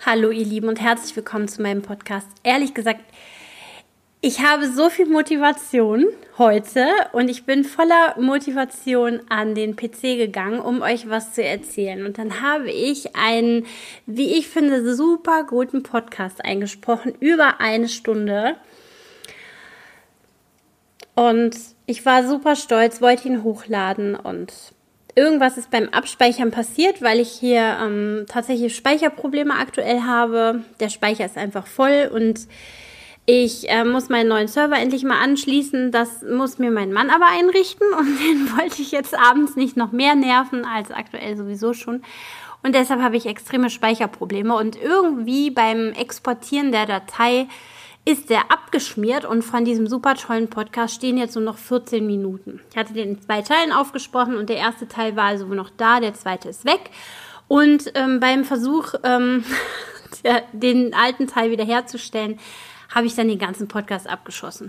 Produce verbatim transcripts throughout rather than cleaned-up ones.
Hallo ihr Lieben und herzlich willkommen zu meinem Podcast. Ehrlich gesagt, ich habe so viel Motivation heute und ich bin voller Motivation an den P C gegangen, um euch was zu erzählen. Und dann habe ich einen, wie ich finde, super guten Podcast eingesprochen, über eine Stunde. Und ich war super stolz, wollte ihn hochladen und irgendwas ist beim Abspeichern passiert, weil ich hier ähm, tatsächlich Speicherprobleme aktuell habe. Der Speicher ist einfach voll und ich äh, muss meinen neuen Server endlich mal anschließen. Das muss mir mein Mann aber einrichten und den wollte ich jetzt abends nicht noch mehr nerven als aktuell sowieso schon. Und deshalb habe ich extreme Speicherprobleme und irgendwie beim Exportieren der Datei ist der abgeschmiert und von diesem super tollen Podcast stehen jetzt nur noch vierzehn Minuten. Ich hatte den in zwei Teilen aufgesprochen und der erste Teil war also noch da, der zweite ist weg. Und ähm, beim Versuch, ähm, der, den alten Teil wiederherzustellen, habe ich dann den ganzen Podcast abgeschossen.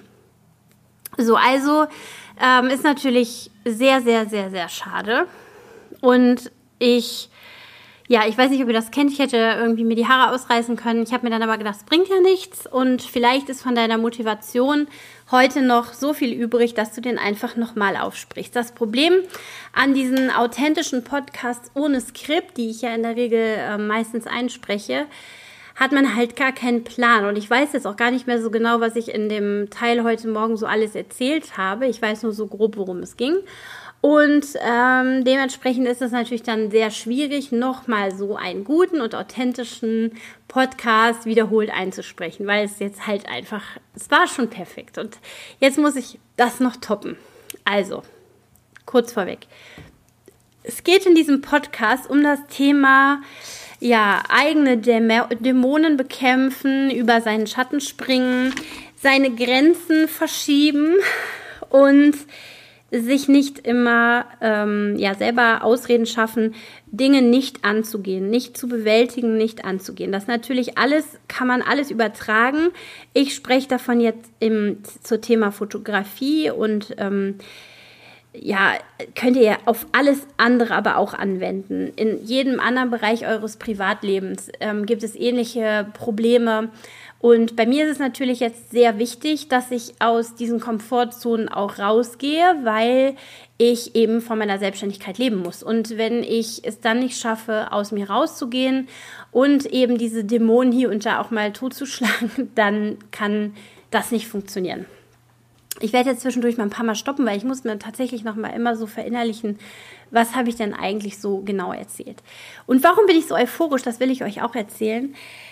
So, also ähm, ist natürlich sehr, sehr, sehr, sehr schade. Und ich... Ja, ich weiß nicht, ob ihr das kennt. Ich hätte irgendwie mir die Haare ausreißen können. Ich habe mir dann aber gedacht, es bringt ja nichts. Und vielleicht ist von deiner Motivation heute noch so viel übrig, dass du den einfach nochmal aufsprichst. Das Problem an diesen authentischen Podcasts ohne Skript, die ich ja in der Regel äh, meistens einspreche, hat man halt gar keinen Plan. Und ich weiß jetzt auch gar nicht mehr so genau, was ich in dem Teil heute Morgen so alles erzählt habe. Ich weiß nur so grob, worum es ging. Und ähm, dementsprechend ist es natürlich dann sehr schwierig, nochmal so einen guten und authentischen Podcast wiederholt einzusprechen, weil es jetzt halt einfach, es war schon perfekt und jetzt muss ich das noch toppen. Also, kurz vorweg. Es geht in diesem Podcast um das Thema, ja, eigene Däm- Dämonen bekämpfen, über seinen Schatten springen, seine Grenzen verschieben und sich nicht immer ähm, ja selber Ausreden schaffen, Dinge nicht anzugehen, nicht zu bewältigen, nicht anzugehen. Das natürlich alles, kann man alles übertragen. Ich spreche davon jetzt im, zum Thema Fotografie und ähm, ja, könnt ihr auf alles andere aber auch anwenden. In jedem anderen Bereich eures Privatlebens ähm, gibt es ähnliche Probleme. Und bei mir ist es natürlich jetzt sehr wichtig, dass ich aus diesen Komfortzonen auch rausgehe, weil ich eben von meiner Selbstständigkeit leben muss. Und wenn ich es dann nicht schaffe, aus mir rauszugehen und eben diese Dämonen hier und da auch mal totzuschlagen, dann kann das nicht funktionieren. Ich werde jetzt zwischendurch mal ein paar Mal stoppen, weil ich muss mir tatsächlich noch mal immer so verinnerlichen, was habe ich denn eigentlich so genau erzählt. Und warum bin ich so euphorisch, das will ich euch auch erzählen.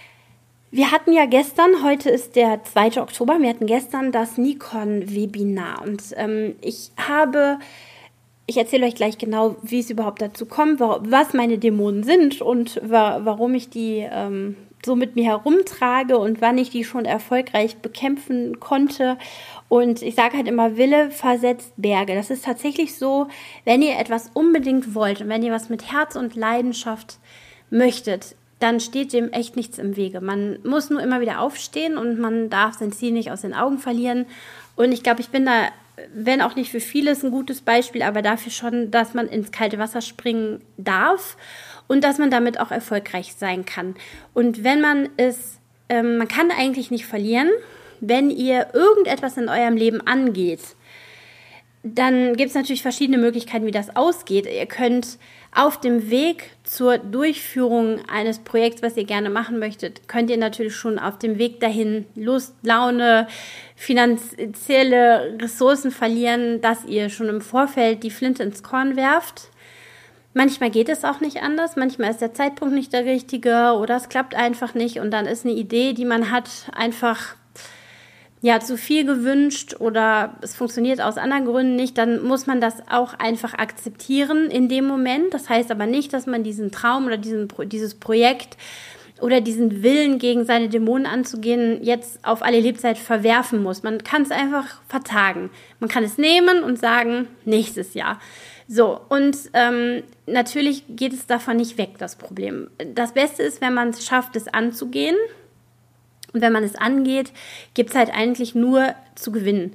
Wir hatten ja gestern, heute ist der zweite Oktober, wir hatten gestern das Nikon-Webinar und ähm, ich habe, ich erzähle euch gleich genau, wie es überhaupt dazu kommt, was meine Dämonen sind und wa- warum ich die ähm, so mit mir herumtrage und wann ich die schon erfolgreich bekämpfen konnte. Und ich sage halt immer, Wille versetzt Berge. Das ist tatsächlich so, wenn ihr etwas unbedingt wollt und wenn ihr was mit Herz und Leidenschaft möchtet, dann steht dem echt nichts im Wege. Man muss nur immer wieder aufstehen und man darf sein Ziel nicht aus den Augen verlieren. Und ich glaube, ich bin da, wenn auch nicht für vieles ein gutes Beispiel, aber dafür schon, dass man ins kalte Wasser springen darf und dass man damit auch erfolgreich sein kann. Und wenn man es, ähm, man kann eigentlich nicht verlieren, wenn ihr irgendetwas in eurem Leben angeht, dann gibt es natürlich verschiedene Möglichkeiten, wie das ausgeht. Ihr könnt auf dem Weg zur Durchführung eines Projekts, was ihr gerne machen möchtet, könnt ihr natürlich schon auf dem Weg dahin Lust, Laune, finanzielle Ressourcen verlieren, dass ihr schon im Vorfeld die Flinte ins Korn werft. Manchmal geht es auch nicht anders, manchmal ist der Zeitpunkt nicht der richtige oder es klappt einfach nicht und dann ist eine Idee, die man hat, einfach ja, zu viel gewünscht oder es funktioniert aus anderen Gründen nicht, dann muss man das auch einfach akzeptieren in dem Moment. Das heißt aber nicht, dass man diesen Traum oder diesen, dieses Projekt oder diesen Willen, gegen seine Dämonen anzugehen, jetzt auf alle Lebzeit verwerfen muss. Man kann es einfach vertagen. Man kann es nehmen und sagen, nächstes Jahr. So, und ähm, natürlich geht es davon nicht weg, das Problem. Das Beste ist, wenn man es schafft, es anzugehen. Und wenn man es angeht, gibt es halt eigentlich nur zu gewinnen.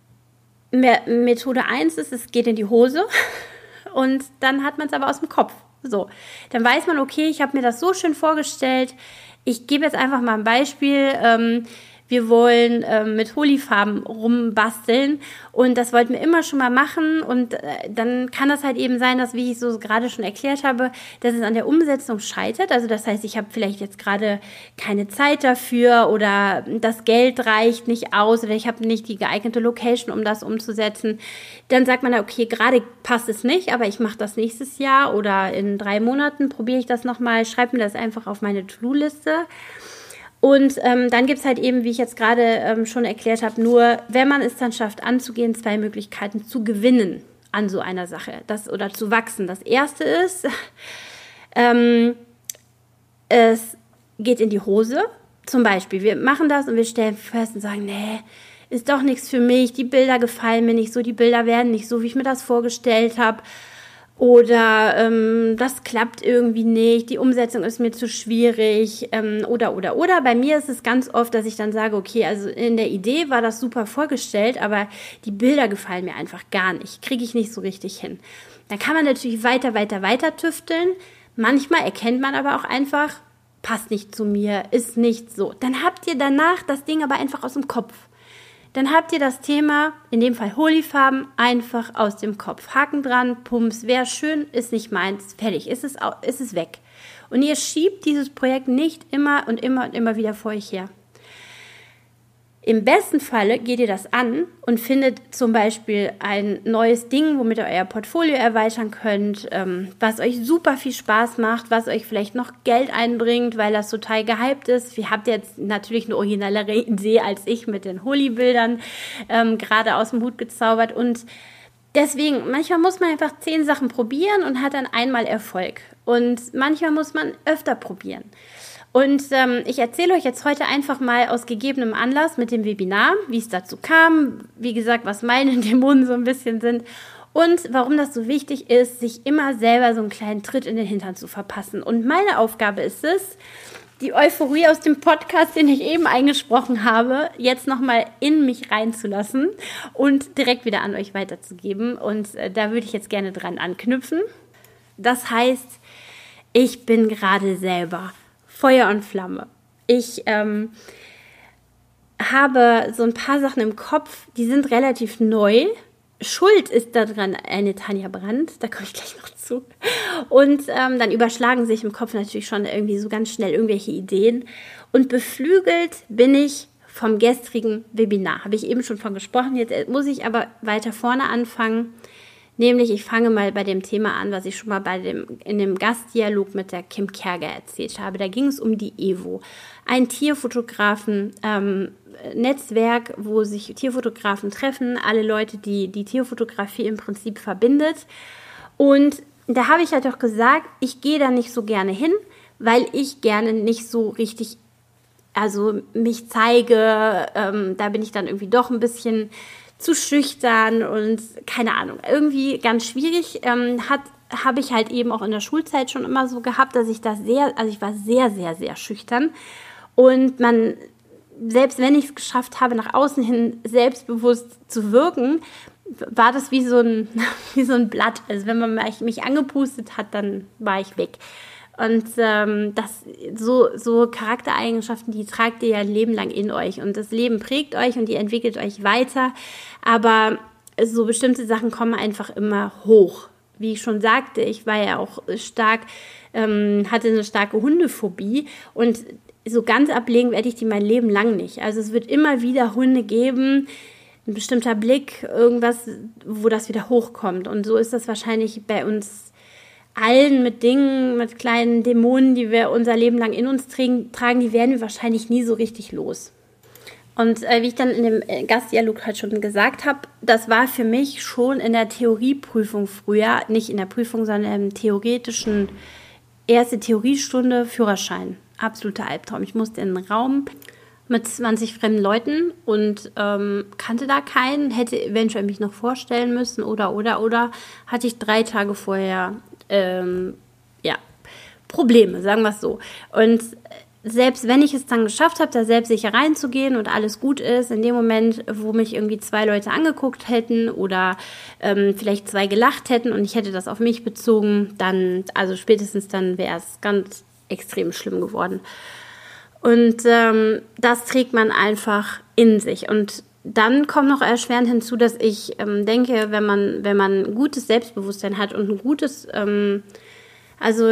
Methode eins ist, es geht in die Hose und dann hat man es aber aus dem Kopf. So, dann weiß man, okay, ich habe mir das so schön vorgestellt. Ich gebe jetzt einfach mal ein Beispiel. Ähm, wir wollen ähm, mit Holifarben rumbasteln und das wollten wir immer schon mal machen und äh, dann kann das halt eben sein, dass, wie ich so gerade schon erklärt habe, dass es an der Umsetzung scheitert. Also das heißt, ich habe vielleicht jetzt gerade keine Zeit dafür oder das Geld reicht nicht aus oder ich habe nicht die geeignete Location, um das umzusetzen. Dann sagt man, okay, gerade passt es nicht, aber ich mache das nächstes Jahr oder in drei Monaten probiere ich das nochmal, schreibe mir das einfach auf meine To-Do-Liste. Und ähm, dann gibt es halt eben, wie ich jetzt gerade ähm, schon erklärt habe, nur, wenn man es dann schafft, anzugehen, zwei Möglichkeiten zu gewinnen an so einer Sache das, oder zu wachsen. Das erste ist, ähm, es geht in die Hose. Zum Beispiel, wir machen das und wir stellen fest und sagen, nee, ist doch nichts für mich, die Bilder gefallen mir nicht so, die Bilder werden nicht so, wie ich mir das vorgestellt habe. Oder ähm, das klappt irgendwie nicht, die Umsetzung ist mir zu schwierig ähm, oder, oder, oder. Bei mir ist es ganz oft, dass ich dann sage, okay, also in der Idee war das super vorgestellt, aber die Bilder gefallen mir einfach gar nicht, kriege ich nicht so richtig hin. Dann kann man natürlich weiter, weiter, weiter tüfteln. Manchmal erkennt man aber auch einfach, passt nicht zu mir, ist nicht so. Dann habt ihr danach das Ding aber einfach aus dem Kopf. Dann habt ihr das Thema, in dem Fall Holifarben, einfach aus dem Kopf. Haken dran, Pumps, wäre schön, ist nicht meins, fertig, ist es, ist es weg. Und ihr schiebt dieses Projekt nicht immer und immer und immer wieder vor euch her. Im besten Falle geht ihr das an und findet zum Beispiel ein neues Ding, womit ihr euer Portfolio erweitern könnt, ähm, was euch super viel Spaß macht, was euch vielleicht noch Geld einbringt, weil das total gehypt ist. Ihr habt jetzt natürlich eine originellere Idee als ich mit den Holi-Bildern ähm, gerade aus dem Hut gezaubert und deswegen, manchmal muss man einfach zehn Sachen probieren und hat dann einmal Erfolg und manchmal muss man öfter probieren. Und ähm, ich erzähle euch jetzt heute einfach mal aus gegebenem Anlass mit dem Webinar, wie es dazu kam, wie gesagt, was meine Dämonen so ein bisschen sind und warum das so wichtig ist, sich immer selber so einen kleinen Tritt in den Hintern zu verpassen. Und meine Aufgabe ist es, die Euphorie aus dem Podcast, den ich eben eingesprochen habe, jetzt nochmal in mich reinzulassen und direkt wieder an euch weiterzugeben. Und äh, da würde ich jetzt gerne dran anknüpfen. Das heißt, ich bin gerade selber Feuer und Flamme. Ich ähm, habe so ein paar Sachen im Kopf, die sind relativ neu. Schuld ist daran eine Tanja Brandt, da komme ich gleich noch zu. Und ähm, dann überschlagen sich im Kopf natürlich schon irgendwie so ganz schnell irgendwelche Ideen. Und beflügelt bin ich vom gestrigen Webinar. Habe ich eben schon von gesprochen, jetzt muss ich aber weiter vorne anfangen. Nämlich, ich fange mal bei dem Thema an, was ich schon mal bei dem, in dem Gastdialog mit der Kim Kerger erzählt habe. Da ging es um die Evo, ein Tierfotografen-Netzwerk, ähm, wo sich Tierfotografen treffen, alle Leute, die die Tierfotografie im Prinzip verbindet. Und da habe ich halt auch gesagt, ich gehe da nicht so gerne hin, weil ich gerne nicht so richtig, also mich zeige, ähm, da bin ich dann irgendwie doch ein bisschen zu schüchtern und keine Ahnung, irgendwie ganz schwierig, ähm, hat habe ich halt eben auch in der Schulzeit schon immer so gehabt, dass ich da sehr, also ich war sehr, sehr, sehr schüchtern und man, selbst wenn ich es geschafft habe, nach außen hin selbstbewusst zu wirken, war das wie so ein, wie so ein Blatt, also wenn man mich angepustet hat, dann war ich weg. Und ähm, das so, so Charaktereigenschaften, die tragt ihr ja ein Leben lang in euch. Und das Leben prägt euch und ihr entwickelt euch weiter. Aber so bestimmte Sachen kommen einfach immer hoch. Wie ich schon sagte, ich war ja auch stark, ähm, hatte eine starke Hundephobie. Und so ganz ablegen werde ich die mein Leben lang nicht. Also es wird immer wieder Hunde geben, ein bestimmter Blick, irgendwas, wo das wieder hochkommt. Und so ist das wahrscheinlich bei uns allen mit Dingen, mit kleinen Dämonen, die wir unser Leben lang in uns tragen, die werden wir wahrscheinlich nie so richtig los. Und äh, wie ich dann in dem Gastdialog halt schon gesagt habe, das war für mich schon in der Theorieprüfung früher, nicht in der Prüfung, sondern im theoretischen, erste Theoriestunde Führerschein. Absoluter Albtraum. Ich musste in einen Raum mit zwanzig fremden Leuten und ähm, kannte da keinen, hätte eventuell mich noch vorstellen müssen oder, oder, oder, hatte ich drei Tage vorher Ähm, ja, Probleme, sagen wir es so. Und selbst wenn ich es dann geschafft habe, da selbstsicher reinzugehen und alles gut ist, in dem Moment, wo mich irgendwie zwei Leute angeguckt hätten oder ähm, vielleicht zwei gelacht hätten und ich hätte das auf mich bezogen, dann, also spätestens dann wäre es ganz extrem schlimm geworden. Und ähm, das trägt man einfach in sich. Und dann kommt noch erschwerend hinzu, dass ich ähm, denke, wenn man, wenn man ein gutes Selbstbewusstsein hat und ein gutes, ähm, also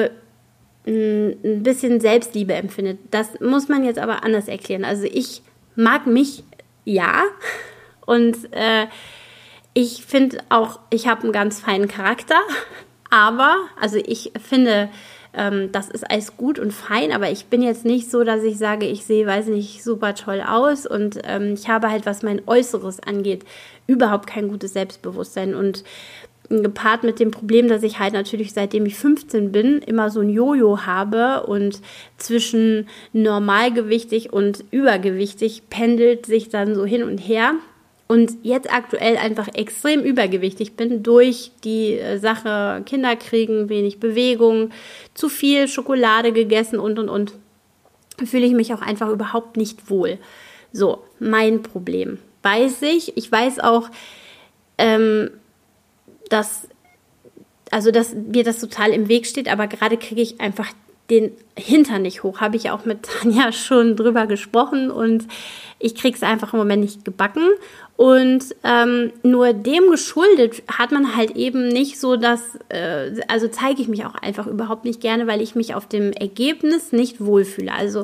ein bisschen Selbstliebe empfindet. Das muss man jetzt aber anders erklären. Also ich mag mich, ja, und äh, ich finde auch, ich habe einen ganz feinen Charakter, aber, also ich finde, ähm, das ist alles gut und fein, aber ich bin jetzt nicht so, dass ich sage, ich sehe, weiß nicht, super toll aus und ähm, ich habe halt, was mein Äußeres angeht, überhaupt kein gutes Selbstbewusstsein und gepaart mit dem Problem, dass ich halt natürlich seitdem ich fünfzehn bin, immer so ein Jojo habe und zwischen normalgewichtig und übergewichtig pendelt sich dann so hin und her und jetzt aktuell einfach extrem übergewichtig bin durch die Sache Kinder kriegen, wenig Bewegung, zu viel Schokolade gegessen und und und, fühle ich mich auch einfach überhaupt nicht wohl. So, mein Problem. Weiß ich, ich weiß auch, ähm, dass, also dass mir das total im Weg steht, aber gerade kriege ich einfach den Hintern nicht hoch. Habe ich auch mit Tanja schon drüber gesprochen und ich kriege es einfach im Moment nicht gebacken. Und ähm, nur dem geschuldet hat man halt eben nicht so, dass, äh, also zeige ich mich auch einfach überhaupt nicht gerne, weil ich mich auf dem Ergebnis nicht wohlfühle. Also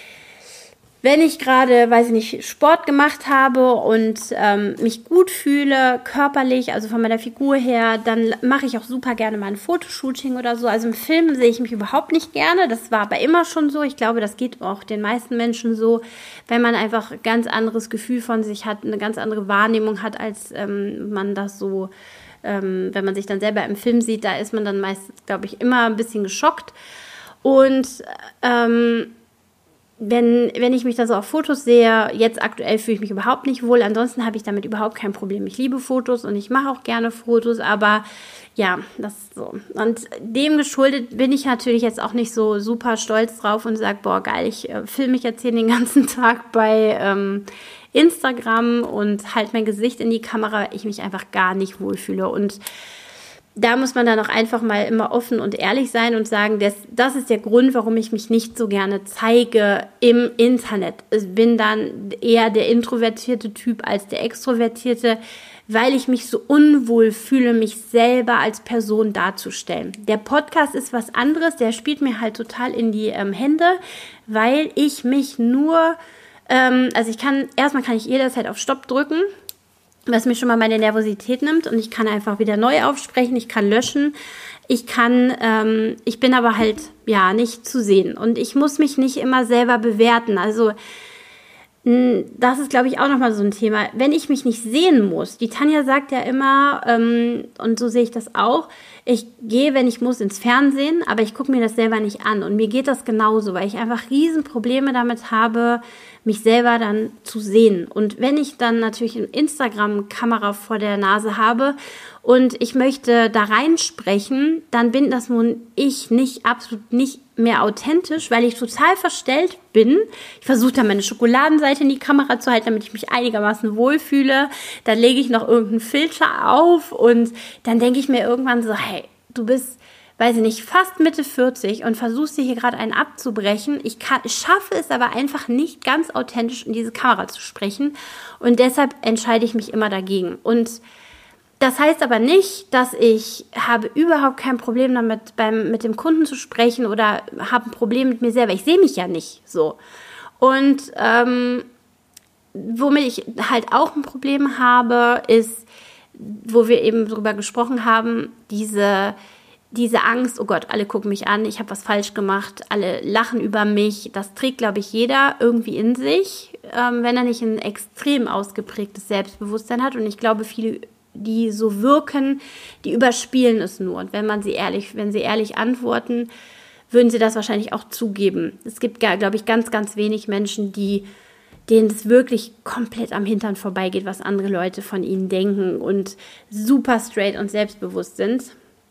wenn ich gerade, weiß ich nicht, Sport gemacht habe und ähm, mich gut fühle, körperlich, also von meiner Figur her, dann mache ich auch super gerne mal ein Fotoshooting oder so. Also im Film sehe ich mich überhaupt nicht gerne. Das war aber immer schon so. Ich glaube, das geht auch den meisten Menschen so, wenn man einfach ein ganz anderes Gefühl von sich hat, eine ganz andere Wahrnehmung hat, als ähm, man das so, ähm, wenn man sich dann selber im Film sieht, da ist man dann meistens, glaube ich, immer ein bisschen geschockt. Und ähm, Wenn, wenn ich mich da so auf Fotos sehe, jetzt aktuell fühle ich mich überhaupt nicht wohl. Ansonsten habe ich damit überhaupt kein Problem. Ich liebe Fotos und ich mache auch gerne Fotos, aber ja, das ist so. Und dem geschuldet bin ich natürlich jetzt auch nicht so super stolz drauf und sage, boah, geil, ich äh, filme mich jetzt hier den ganzen Tag bei ähm, Instagram und halte mein Gesicht in die Kamera, weil ich mich einfach gar nicht wohlfühle. Und da muss man dann auch einfach mal immer offen und ehrlich sein und sagen, das, das ist der Grund, warum ich mich nicht so gerne zeige im Internet. Ich bin dann eher der introvertierte Typ als der extrovertierte, weil ich mich so unwohl fühle, mich selber als Person darzustellen. Der Podcast ist was anderes, der spielt mir halt total in die ähm, Hände, weil ich mich nur, ähm, also ich kann, erstmal kann ich jederzeit auf Stopp drücken, was mir schon mal meine Nervosität nimmt und ich kann einfach wieder neu aufsprechen, ich kann löschen, ich kann, ähm, ich bin aber halt, ja, nicht zu sehen und ich muss mich nicht immer selber bewerten, also das ist, glaube ich, auch nochmal so ein Thema, wenn ich mich nicht sehen muss, die Tanja sagt ja immer, ähm, und so sehe ich das auch, ich gehe, wenn ich muss, ins Fernsehen, aber ich gucke mir das selber nicht an und mir geht das genauso, weil ich einfach riesen Probleme damit habe, mich selber dann zu sehen. Und wenn ich dann natürlich eine Instagram-Kamera vor der Nase habe und ich möchte da reinsprechen, dann bin das nun ich nicht, absolut nicht mehr authentisch, weil ich total verstellt bin. Ich versuche dann meine Schokoladenseite in die Kamera zu halten, damit ich mich einigermaßen wohlfühle. Dann lege ich noch irgendeinen Filter auf und dann denke ich mir irgendwann so, hey, du bist, weiß ich nicht, fast Mitte vierzig und versuchst dir hier gerade einen abzubrechen. Ich, kann, ich schaffe es aber einfach nicht ganz authentisch in diese Kamera zu sprechen und deshalb entscheide ich mich immer dagegen. Und das heißt aber nicht, dass ich habe überhaupt kein Problem damit, beim, mit dem Kunden zu sprechen oder habe ein Problem mit mir selber. Ich sehe mich ja nicht so. Und ähm, womit ich halt auch ein Problem habe, ist, wo wir eben drüber gesprochen haben, diese, diese Angst, oh Gott, alle gucken mich an, ich habe was falsch gemacht, alle lachen über mich. Das trägt, glaube ich, jeder irgendwie in sich, ähm, wenn er nicht ein extrem ausgeprägtes Selbstbewusstsein hat. Und ich glaube, viele, die so wirken, die überspielen es nur. Und wenn man sie ehrlich, wenn sie ehrlich antworten, würden sie das wahrscheinlich auch zugeben. Es gibt, glaube ich, ganz, ganz wenig Menschen, die, denen es wirklich komplett am Hintern vorbeigeht, was andere Leute von ihnen denken und super straight und selbstbewusst sind.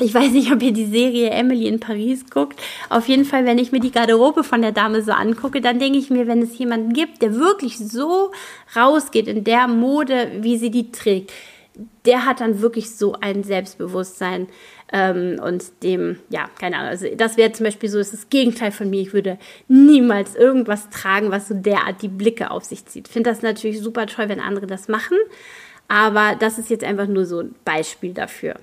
Ich weiß nicht, ob ihr die Serie Emily in Paris guckt. Auf jeden Fall, wenn ich mir die Garderobe von der Dame so angucke, dann denke ich mir, wenn es jemanden gibt, der wirklich so rausgeht in der Mode, wie sie die trägt, der hat dann wirklich so ein Selbstbewusstsein ähm, und dem, ja, keine Ahnung, also das wäre zum Beispiel so, das ist das Gegenteil von mir. Ich würde niemals irgendwas tragen, was so derart die Blicke auf sich zieht. Ich finde das natürlich super toll, wenn andere das machen, aber das ist jetzt einfach nur so ein Beispiel dafür.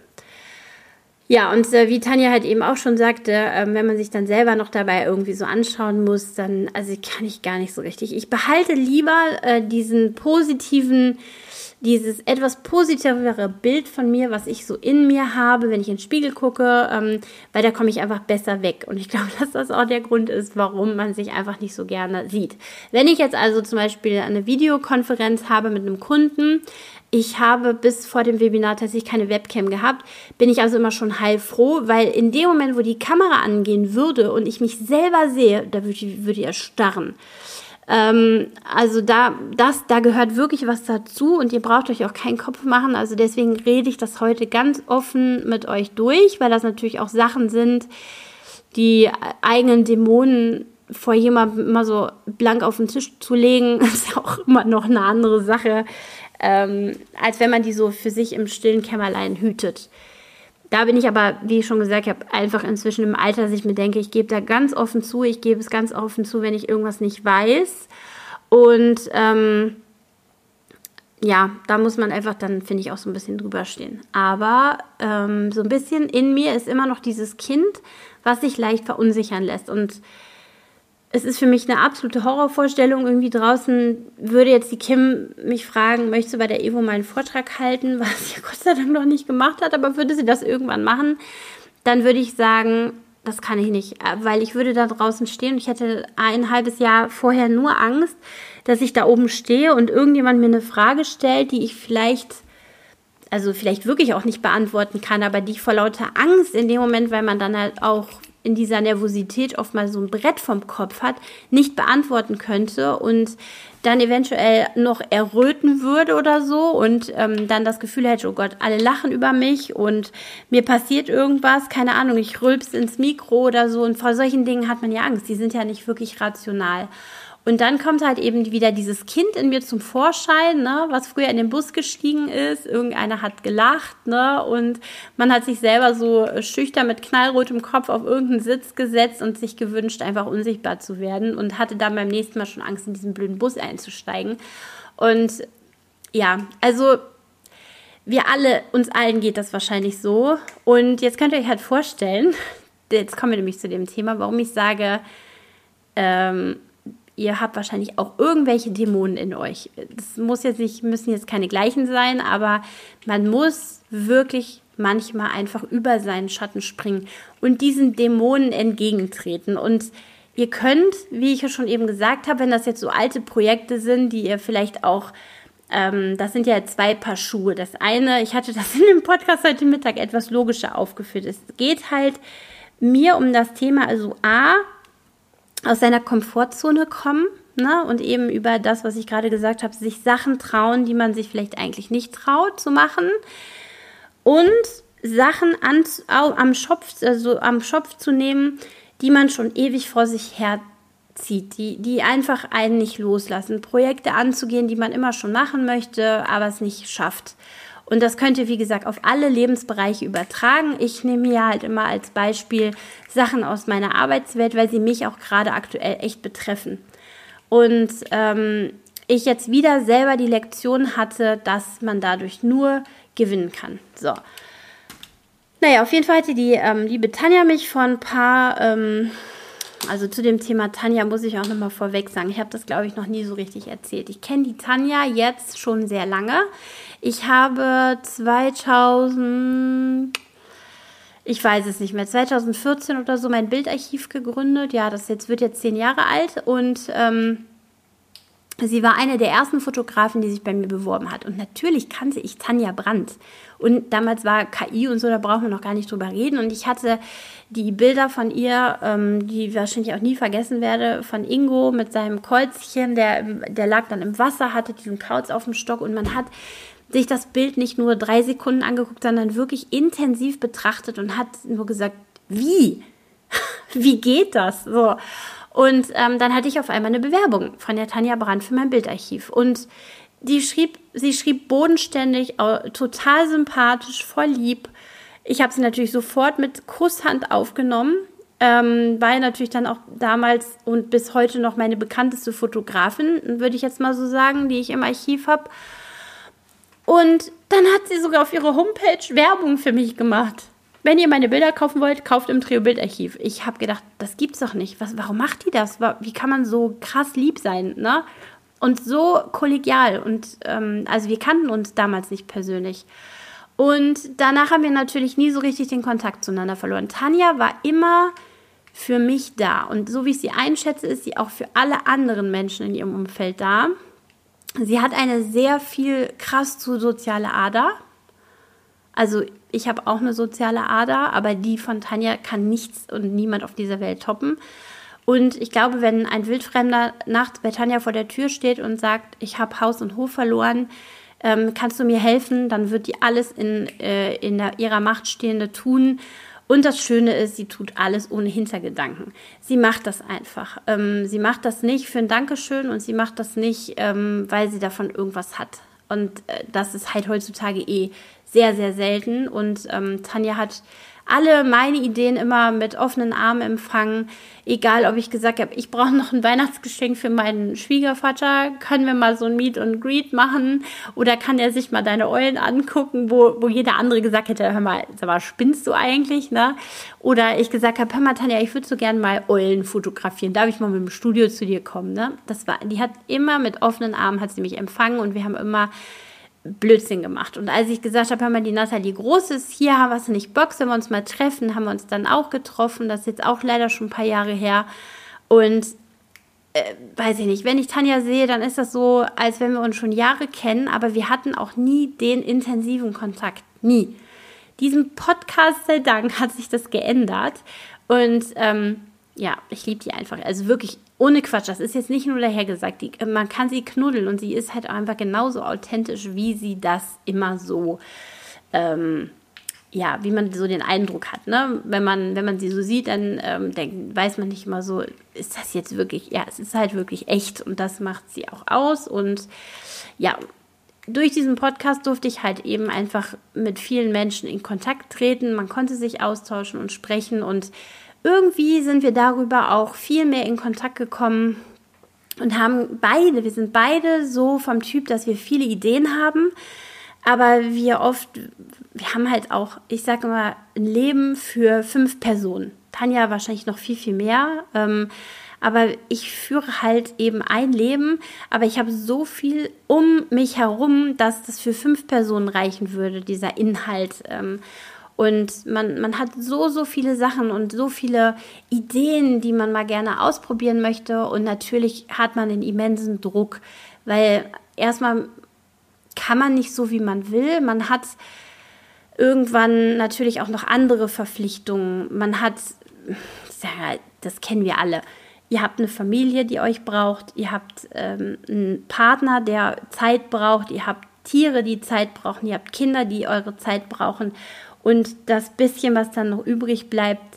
Ja, und äh, wie Tanja halt eben auch schon sagte, äh, wenn man sich dann selber noch dabei irgendwie so anschauen muss, dann, also kann ich gar nicht so richtig. Ich behalte lieber äh, diesen positiven, dieses etwas positivere Bild von mir, was ich so in mir habe, wenn ich in den Spiegel gucke, ähm, weil da komme ich einfach besser weg. Und ich glaube, dass das auch der Grund ist, warum man sich einfach nicht so gerne sieht. Wenn ich jetzt also zum Beispiel eine Videokonferenz habe mit einem Kunden, ich habe bis vor dem Webinar tatsächlich keine Webcam gehabt, bin ich also immer schon heilfroh, weil in dem Moment, wo die Kamera angehen würde und ich mich selber sehe, da würde ich, würde ich erstarren. Ähm, also da, das, da gehört wirklich was dazu und ihr braucht euch auch keinen Kopf machen. Also deswegen rede ich das heute ganz offen mit euch durch, weil das natürlich auch Sachen sind, die eigenen Dämonen vor jemandem immer so blank auf den Tisch zu legen, ist ja auch immer noch eine andere Sache, ähm, als wenn man die so für sich im stillen Kämmerlein hütet. Da bin ich aber, wie ich schon gesagt habe, einfach inzwischen im Alter, dass ich mir denke, ich gebe da ganz offen zu, ich gebe es ganz offen zu, wenn ich irgendwas nicht weiß. Und ähm, ja, da muss man einfach dann, finde ich, auch so ein bisschen drüber stehen. Aber ähm, so ein bisschen in mir ist immer noch dieses Kind, was sich leicht verunsichern lässt. Und es ist für mich eine absolute Horrorvorstellung. Irgendwie draußen würde jetzt die Kim mich fragen, möchtest du bei der Evo mal einen Vortrag halten, was sie Gott sei Dank noch nicht gemacht hat, aber würde sie das irgendwann machen, dann würde ich sagen, das kann ich nicht, weil ich würde da draußen stehen und ich hätte ein halbes Jahr vorher nur Angst, dass ich da oben stehe und irgendjemand mir eine Frage stellt, die ich vielleicht, also vielleicht wirklich auch nicht beantworten kann, aber die ich vor lauter Angst in dem Moment, weil man dann halt auch in dieser Nervosität oft mal so ein Brett vom Kopf hat, nicht beantworten könnte und dann eventuell noch erröten würde oder so und ähm, dann das Gefühl hätte, oh Gott, alle lachen über mich und mir passiert irgendwas, keine Ahnung, ich rülps ins Mikro oder so und vor solchen Dingen hat man ja Angst, die sind ja nicht wirklich rational. Und dann kommt halt eben wieder dieses Kind in mir zum Vorschein, ne, was früher in den Bus gestiegen ist. Irgendeiner hat gelacht, ne, und man hat sich selber so schüchtern mit knallrotem Kopf auf irgendeinen Sitz gesetzt und sich gewünscht, einfach unsichtbar zu werden und hatte dann beim nächsten Mal schon Angst, in diesen blöden Bus einzusteigen. Und ja, also wir alle, uns allen geht das wahrscheinlich so. Und jetzt könnt ihr euch halt vorstellen, jetzt kommen wir nämlich zu dem Thema, warum ich sage, ähm, ihr habt wahrscheinlich auch irgendwelche Dämonen in euch. Das muss jetzt nicht, müssen jetzt keine gleichen sein, aber man muss wirklich manchmal einfach über seinen Schatten springen und diesen Dämonen entgegentreten. Und ihr könnt, wie ich ja schon eben gesagt habe, wenn das jetzt so alte Projekte sind, die ihr vielleicht auch, ähm, das sind ja zwei Paar Schuhe. Das eine, ich hatte das in dem Podcast heute Mittag etwas logischer aufgeführt. Es geht halt mir um das Thema, also A, aus seiner Komfortzone kommen, ne, und eben über das, was ich gerade gesagt habe, sich Sachen trauen, die man sich vielleicht eigentlich nicht traut zu machen und Sachen an, am Schopf, also am Schopf zu nehmen, die man schon ewig vor sich herzieht, die, die einfach einen nicht loslassen, Projekte anzugehen, die man immer schon machen möchte, aber es nicht schafft. Und das könnt ihr, wie gesagt, auf alle Lebensbereiche übertragen. Ich nehme hier halt immer als Beispiel Sachen aus meiner Arbeitswelt, weil sie mich auch gerade aktuell echt betreffen. Und ähm, ich jetzt wieder selber die Lektion hatte, dass man dadurch nur gewinnen kann. So. Naja, auf jeden Fall hatte die ähm, liebe Tanja mich vor ein paar, ähm, also zu dem Thema Tanja muss ich auch nochmal vorweg sagen, ich habe das, glaube ich, noch nie so richtig erzählt. Ich kenne die Tanja jetzt schon sehr lange. Ich habe zweitausend, ich weiß es nicht mehr, zweitausendvierzehn oder so mein Bildarchiv gegründet. Ja, das jetzt wird jetzt zehn Jahre alt und ähm, sie war eine der ersten Fotografen, die sich bei mir beworben hat. Und natürlich kannte ich Tanja Brandt. Und damals war K I und so, da brauchen wir noch gar nicht drüber reden. Und ich hatte die Bilder von ihr, ähm, die ich wahrscheinlich auch nie vergessen werde, von Ingo mit seinem Käuzchen, der, der lag dann im Wasser, hatte diesen Kauz auf dem Stock und man hat sich das Bild nicht nur drei Sekunden angeguckt, sondern wirklich intensiv betrachtet und hat nur gesagt, wie? Wie geht das? So. Und ähm, dann hatte ich auf einmal eine Bewerbung von der Tanja Brandt für mein Bildarchiv. Und die schrieb, sie schrieb bodenständig, total sympathisch, voll lieb. Ich habe sie natürlich sofort mit Kusshand aufgenommen, ähm, war natürlich dann auch damals und bis heute noch meine bekannteste Fotografin, würde ich jetzt mal so sagen, die ich im Archiv habe. Und dann hat sie sogar auf ihrer Homepage Werbung für mich gemacht. Wenn ihr meine Bilder kaufen wollt, kauft im Trio Bildarchiv. Ich habe gedacht, das gibt's doch nicht. Was, warum macht die das? Wie kann man so krass lieb sein, ne? Und so kollegial. Und ähm, also wir kannten uns damals nicht persönlich. Und danach haben wir natürlich nie so richtig den Kontakt zueinander verloren. Tanja war immer für mich da. Und so wie ich sie einschätze, ist sie auch für alle anderen Menschen in ihrem Umfeld da. Sie hat eine sehr viel krass zu soziale Ader. Also ich habe auch eine soziale Ader, aber die von Tanja kann nichts und niemand auf dieser Welt toppen. Und ich glaube, wenn ein Wildfremder nachts bei Tanja vor der Tür steht und sagt, ich habe Haus und Hof verloren, ähm, kannst du mir helfen, dann wird die alles in, äh, in der, ihrer Macht Stehende tun. Und das Schöne ist, sie tut alles ohne Hintergedanken. Sie macht das einfach. Ähm, sie macht das nicht für ein Dankeschön und sie macht das nicht, ähm, weil sie davon irgendwas hat. Und äh, das ist halt heutzutage eh sehr, sehr selten. Und ähm, Tanja hat alle meine Ideen immer mit offenen Armen empfangen. Egal, ob ich gesagt habe, ich brauche noch ein Weihnachtsgeschenk für meinen Schwiegervater, können wir mal so ein Meet and Greet machen? Oder kann er sich mal deine Eulen angucken, wo, wo jeder andere gesagt hätte, hör mal, sag mal, spinnst du eigentlich, ne? Oder ich gesagt habe, hör mal, Tanja, ich würde so gerne mal Eulen fotografieren. Darf ich mal mit dem Studio zu dir kommen, ne? Das war, die hat immer mit offenen Armen, hat sie mich empfangen und wir haben immer Blödsinn gemacht. Und als ich gesagt habe, hör mal, die Nathalie Groß ist hier, haben wir nicht Bock, sollen wir uns mal treffen, haben wir uns dann auch getroffen, das ist jetzt auch leider schon ein paar Jahre her und äh, weiß ich nicht, wenn ich Tanja sehe, dann ist das so, als wenn wir uns schon Jahre kennen, aber wir hatten auch nie den intensiven Kontakt, nie. Diesem Podcast sei Dank hat sich das geändert und ähm, ja, ich liebe die einfach, also wirklich ohne Quatsch, das ist jetzt nicht nur dahergesagt, die, man kann sie knuddeln und sie ist halt einfach genauso authentisch, wie sie das immer so, ähm, ja, wie man so den Eindruck hat, ne? Wenn man, wenn man sie so sieht, dann ähm, denkt, weiß man nicht immer so, ist das jetzt wirklich, ja, es ist halt wirklich echt und das macht sie auch aus und ja, durch diesen Podcast durfte ich halt eben einfach mit vielen Menschen in Kontakt treten, man konnte sich austauschen und sprechen und irgendwie sind wir darüber auch viel mehr in Kontakt gekommen und haben beide, wir sind beide so vom Typ, dass wir viele Ideen haben, aber wir oft, wir haben halt auch, ich sage immer, ein Leben für fünf Personen. Tanja wahrscheinlich noch viel, viel mehr, ähm, aber ich führe halt eben ein Leben, aber ich habe so viel um mich herum, dass das für fünf Personen reichen würde, dieser Inhalt. Ähm, Und man, man hat so, so viele Sachen und so viele Ideen, die man mal gerne ausprobieren möchte. Und natürlich hat man einen immensen Druck, weil erstmal kann man nicht so, wie man will. Man hat irgendwann natürlich auch noch andere Verpflichtungen. Man hat, ja, das kennen wir alle. Ihr habt eine Familie, die euch braucht. Ihr habt ähm, einen Partner, der Zeit braucht. Ihr habt Tiere, die Zeit brauchen. Ihr habt Kinder, die eure Zeit brauchen. Und das bisschen, was dann noch übrig bleibt,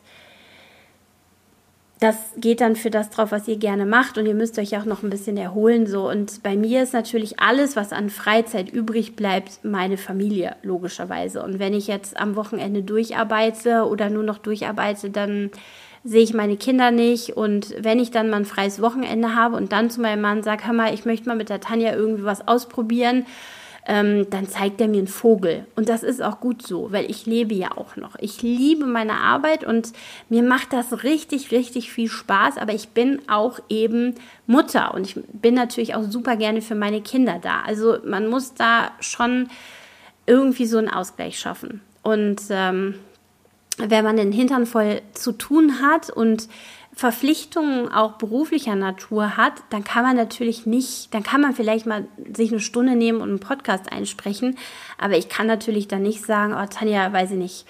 das geht dann für das drauf, was ihr gerne macht. Und ihr müsst euch auch noch ein bisschen erholen. So. Und bei mir ist natürlich alles, was an Freizeit übrig bleibt, meine Familie, logischerweise. Und wenn ich jetzt am Wochenende durcharbeite oder nur noch durcharbeite, dann sehe ich meine Kinder nicht. Und wenn ich dann mal ein freies Wochenende habe und dann zu meinem Mann sage, hör mal, ich möchte mal mit der Tanja irgendwie was ausprobieren, Ähm, dann zeigt er mir einen Vogel. Und das ist auch gut so, weil ich lebe ja auch noch. Ich liebe meine Arbeit und mir macht das richtig, richtig viel Spaß, aber ich bin auch eben Mutter und ich bin natürlich auch super gerne für meine Kinder da. Also man muss da schon irgendwie so einen Ausgleich schaffen. Und ähm, wenn man den Hintern voll zu tun hat und Verpflichtungen auch beruflicher Natur hat, dann kann man natürlich nicht, dann kann man vielleicht mal sich eine Stunde nehmen und einen Podcast einsprechen, aber ich kann natürlich dann nicht sagen, oh Tanja, weiß ich nicht,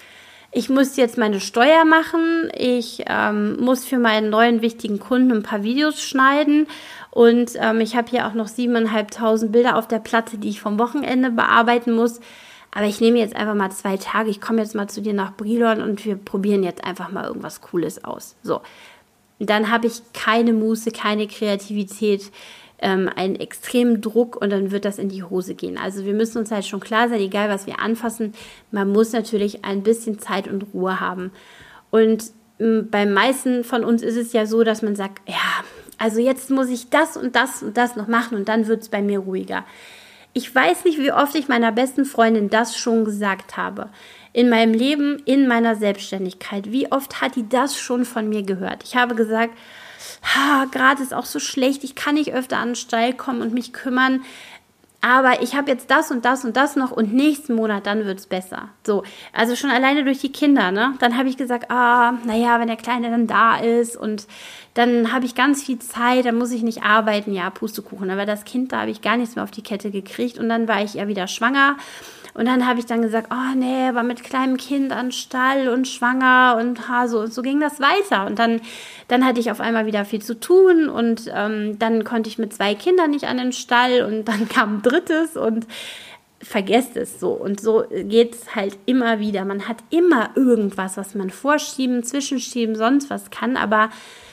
ich muss jetzt meine Steuer machen, ich ähm, muss für meinen neuen wichtigen Kunden ein paar Videos schneiden und ähm, ich habe hier auch noch siebeneinhalbtausend Bilder auf der Platte, die ich vom Wochenende bearbeiten muss. Aber ich nehme jetzt einfach mal zwei Tage, ich komme jetzt mal zu dir nach Brilon und wir probieren jetzt einfach mal irgendwas Cooles aus. So, dann habe ich keine Muße, keine Kreativität, ähm, einen extremen Druck und dann wird das in die Hose gehen. Also wir müssen uns halt schon klar sein, egal was wir anfassen, man muss natürlich ein bisschen Zeit und Ruhe haben. Und ähm, bei meisten von uns ist es ja so, dass man sagt, ja, also jetzt muss ich das und das und das noch machen und dann wird es bei mir ruhiger. Ich weiß nicht, wie oft ich meiner besten Freundin das schon gesagt habe. In meinem Leben, in meiner Selbstständigkeit. Wie oft hat die das schon von mir gehört? Ich habe gesagt, ha, gerade ist auch so schlecht, ich kann nicht öfter an den Stall kommen und mich kümmern, aber ich habe jetzt das und das und das noch und nächsten Monat, dann wird es besser. So, also schon alleine durch die Kinder, ne? Dann habe ich gesagt, ah, naja, wenn der Kleine dann da ist und dann habe ich ganz viel Zeit, dann muss ich nicht arbeiten, ja, Pustekuchen. Aber das Kind, da habe ich gar nichts mehr auf die Kette gekriegt und dann war ich ja wieder schwanger. Und dann habe ich dann gesagt, oh nee, aber mit kleinem Kind an den Stall und schwanger und ha, so, und so ging das weiter. Und dann, dann hatte ich auf einmal wieder viel zu tun und ähm, dann konnte ich mit zwei Kindern nicht an den Stall und dann kam ein drittes und vergesst es so. Und so geht es halt immer wieder. Man hat immer irgendwas, was man vorschieben, zwischenschieben, sonst was kann, aber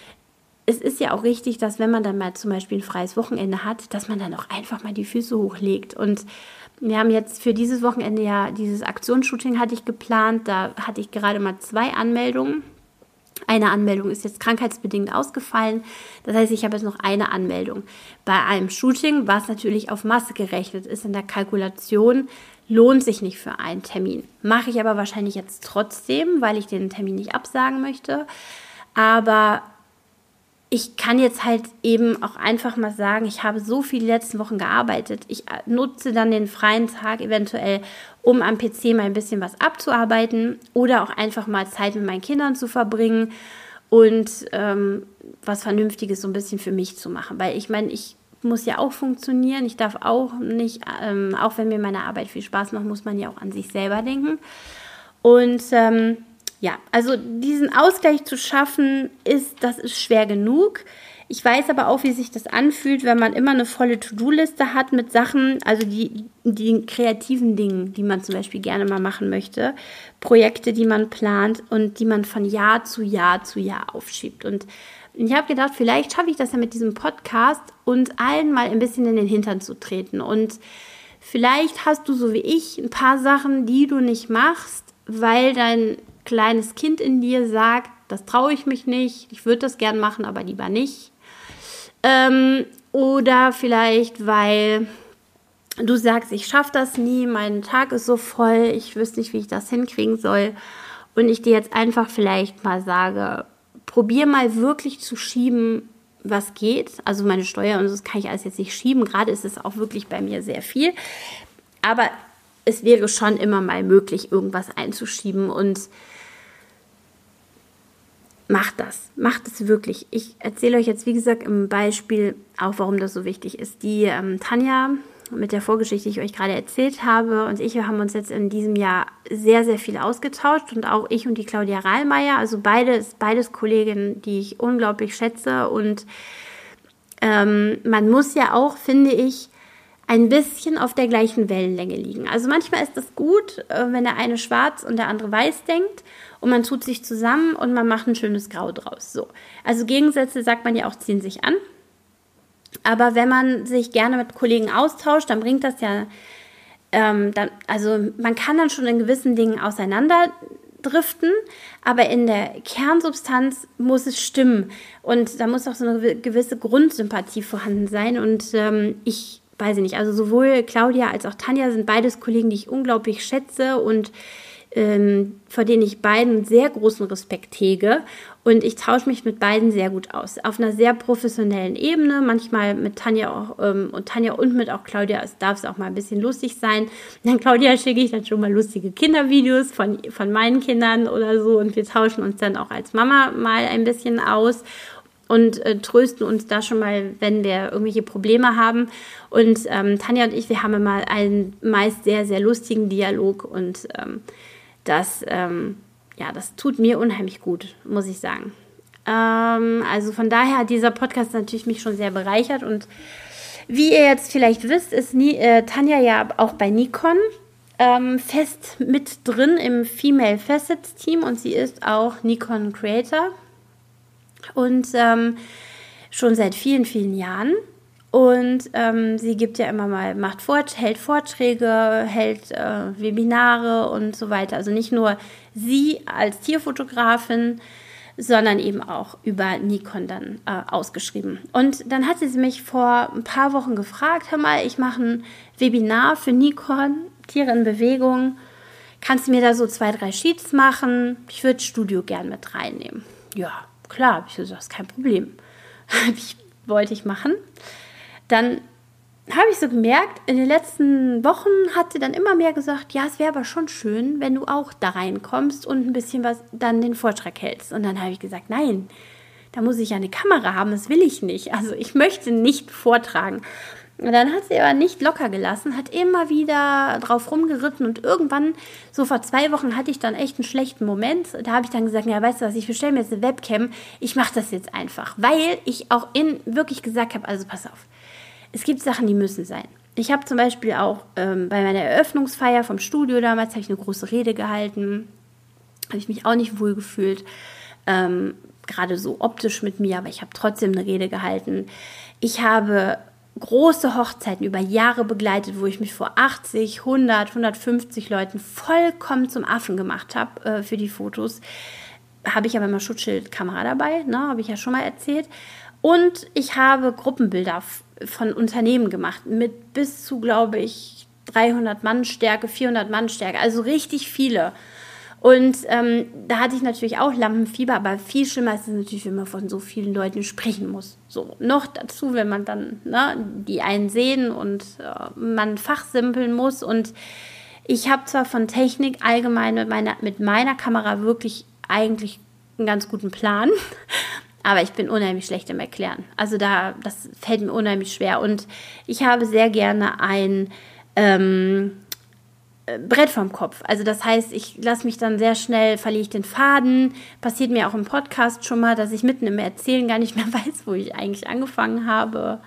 es ist ja auch richtig, dass wenn man dann mal zum Beispiel ein freies Wochenende hat, dass man dann auch einfach mal die Füße hochlegt. Und wir haben jetzt für dieses Wochenende ja dieses Aktionsshooting hatte ich geplant. Da hatte ich gerade mal zwei Anmeldungen. Eine Anmeldung ist jetzt krankheitsbedingt ausgefallen. Das heißt, ich habe jetzt noch eine Anmeldung. Bei einem Shooting, was natürlich auf Masse gerechnet ist in der Kalkulation, lohnt sich nicht für einen Termin. Mache ich aber wahrscheinlich jetzt trotzdem, weil ich den Termin nicht absagen möchte. Aber ich kann jetzt halt eben auch einfach mal sagen, ich habe so viel die letzten Wochen gearbeitet. Ich nutze dann den freien Tag eventuell, um am P C mal ein bisschen was abzuarbeiten oder auch einfach mal Zeit mit meinen Kindern zu verbringen und ähm, was Vernünftiges so ein bisschen für mich zu machen. Weil ich meine, ich muss ja auch funktionieren. Ich darf auch nicht, ähm, auch wenn mir meine Arbeit viel Spaß macht, muss man ja auch an sich selber denken. Und ähm, ja, also diesen Ausgleich zu schaffen, ist, das ist schwer genug. Ich weiß aber auch, wie sich das anfühlt, wenn man immer eine volle To-Do-Liste hat mit Sachen, also die, die kreativen Dingen, die man zum Beispiel gerne mal machen möchte, Projekte, die man plant und die man von Jahr zu Jahr zu Jahr aufschiebt. Und ich habe gedacht, vielleicht schaffe ich das ja mit diesem Podcast und allen mal ein bisschen in den Hintern zu treten. Und vielleicht hast du so wie ich ein paar Sachen, die du nicht machst, weil dein kleines Kind in dir sagt, das traue ich mich nicht, ich würde das gern machen, aber lieber nicht. Ähm, oder vielleicht, weil du sagst, ich schaffe das nie, mein Tag ist so voll, ich wüsste nicht, wie ich das hinkriegen soll. Und ich dir jetzt einfach vielleicht mal sage, probier mal wirklich zu schieben, was geht. Also meine Steuer und so, das kann ich alles jetzt nicht schieben. Gerade ist es auch wirklich bei mir sehr viel. Aber es wäre schon immer mal möglich, irgendwas einzuschieben und macht das, macht es wirklich. Ich erzähle euch jetzt, wie gesagt, im Beispiel auch, warum das so wichtig ist. Die ähm, Tanja, mit der Vorgeschichte, die ich euch gerade erzählt habe, und ich, wir haben uns jetzt in diesem Jahr sehr, sehr viel ausgetauscht und auch ich und die Claudia Rahlmeier, also beides, beides Kolleginnen, die ich unglaublich schätze und ähm, man muss ja auch, finde ich, ein bisschen auf der gleichen Wellenlänge liegen. Also manchmal ist das gut, wenn der eine schwarz und der andere weiß denkt und man tut sich zusammen und man macht ein schönes Grau draus. So. Also Gegensätze, sagt man ja auch, ziehen sich an. Aber wenn man sich gerne mit Kollegen austauscht, dann bringt das ja, ähm, dann, also man kann dann schon in gewissen Dingen auseinanderdriften, aber in der Kernsubstanz muss es stimmen. Und da muss auch so eine gewisse Grundsympathie vorhanden sein. Und ähm, ich weiß ich nicht, also sowohl Claudia als auch Tanja sind beides Kollegen, die ich unglaublich schätze und ähm, vor denen ich beiden sehr großen Respekt hege. Und ich tausche mich mit beiden sehr gut aus. Auf einer sehr professionellen Ebene, manchmal mit Tanja auch, ähm, und Tanja und mit auch Claudia, es darf es auch mal ein bisschen lustig sein. Dann Claudia schicke ich dann schon mal lustige Kindervideos von, von meinen Kindern oder so und wir tauschen uns dann auch als Mama mal ein bisschen aus. Und äh, trösten uns da schon mal, wenn wir irgendwelche Probleme haben. Und ähm, Tanja und ich, wir haben immer einen meist sehr, sehr lustigen Dialog. Und ähm, das ähm, ja, das tut mir unheimlich gut, muss ich sagen. Ähm, also von daher hat dieser Podcast natürlich mich schon sehr bereichert. Und wie ihr jetzt vielleicht wisst, ist Ni- äh, Tanja ja auch bei Nikon ähm, fest mit drin im Female Facets Team und sie ist auch Nikon Creator und ähm, schon seit vielen, vielen Jahren. Und ähm, sie gibt ja immer mal, macht Vort- hält Vorträge, hält äh, Webinare und so weiter. Also nicht nur sie als Tierfotografin, sondern eben auch über Nikon dann äh, ausgeschrieben. Und dann hatte sie mich vor ein paar Wochen gefragt, hör mal, ich mache ein Webinar für Nikon, Tiere in Bewegung. Kannst du mir da so zwei, drei Sheets machen? Ich würde Studio gern mit reinnehmen. Ja, klar, habe ich gesagt, das ist kein Problem. ich, wollte ich machen. Dann habe ich so gemerkt, in den letzten Wochen hat sie dann immer mehr gesagt, ja, es wäre aber schon schön, wenn du auch da reinkommst und ein bisschen was dann den Vortrag hältst. Und dann habe ich gesagt, nein, da muss ich ja eine Kamera haben, das will ich nicht. Also ich möchte nicht vortragen. Und dann hat sie aber nicht locker gelassen, hat immer wieder drauf rumgeritten und irgendwann, so vor zwei Wochen, hatte ich dann echt einen schlechten Moment. Da habe ich dann gesagt, ja, weißt du was, ich bestelle mir jetzt eine Webcam, ich mache das jetzt einfach, weil ich auch in wirklich gesagt habe, also pass auf, es gibt Sachen, die müssen sein. Ich habe zum Beispiel auch ähm, bei meiner Eröffnungsfeier vom Studio damals, habe ich eine große Rede gehalten, habe ich mich auch nicht wohl gefühlt, ähm, gerade so optisch mit mir, aber ich habe trotzdem eine Rede gehalten. Ich habe große Hochzeiten über Jahre begleitet, wo ich mich vor achtzig, hundert, hundertfünfzig Leuten vollkommen zum Affen gemacht habe äh, für die Fotos. Habe ich aber immer Schutzschildkamera dabei, ne, habe ich ja schon mal erzählt. Und ich habe Gruppenbilder von Unternehmen gemacht mit bis zu, glaube ich, dreihundert Mann Stärke, vierhundert Mann Stärke, also richtig viele. Und ähm, da hatte ich natürlich auch Lampenfieber, aber viel schlimmer ist es natürlich, wenn man von so vielen Leuten sprechen muss. So, noch dazu, wenn man dann ne, die einen sehen und äh, man fachsimpeln muss. Und ich habe zwar von Technik allgemein mit meiner, mit meiner Kamera wirklich eigentlich einen ganz guten Plan, aber ich bin unheimlich schlecht im Erklären. Also da, das fällt mir unheimlich schwer. Und ich habe sehr gerne ein ähm, Brett vom Kopf. Also das heißt, ich lasse mich dann sehr schnell, verliere ich den Faden. Passiert mir auch im Podcast schon mal, dass ich mitten im Erzählen gar nicht mehr weiß, wo ich eigentlich angefangen habe.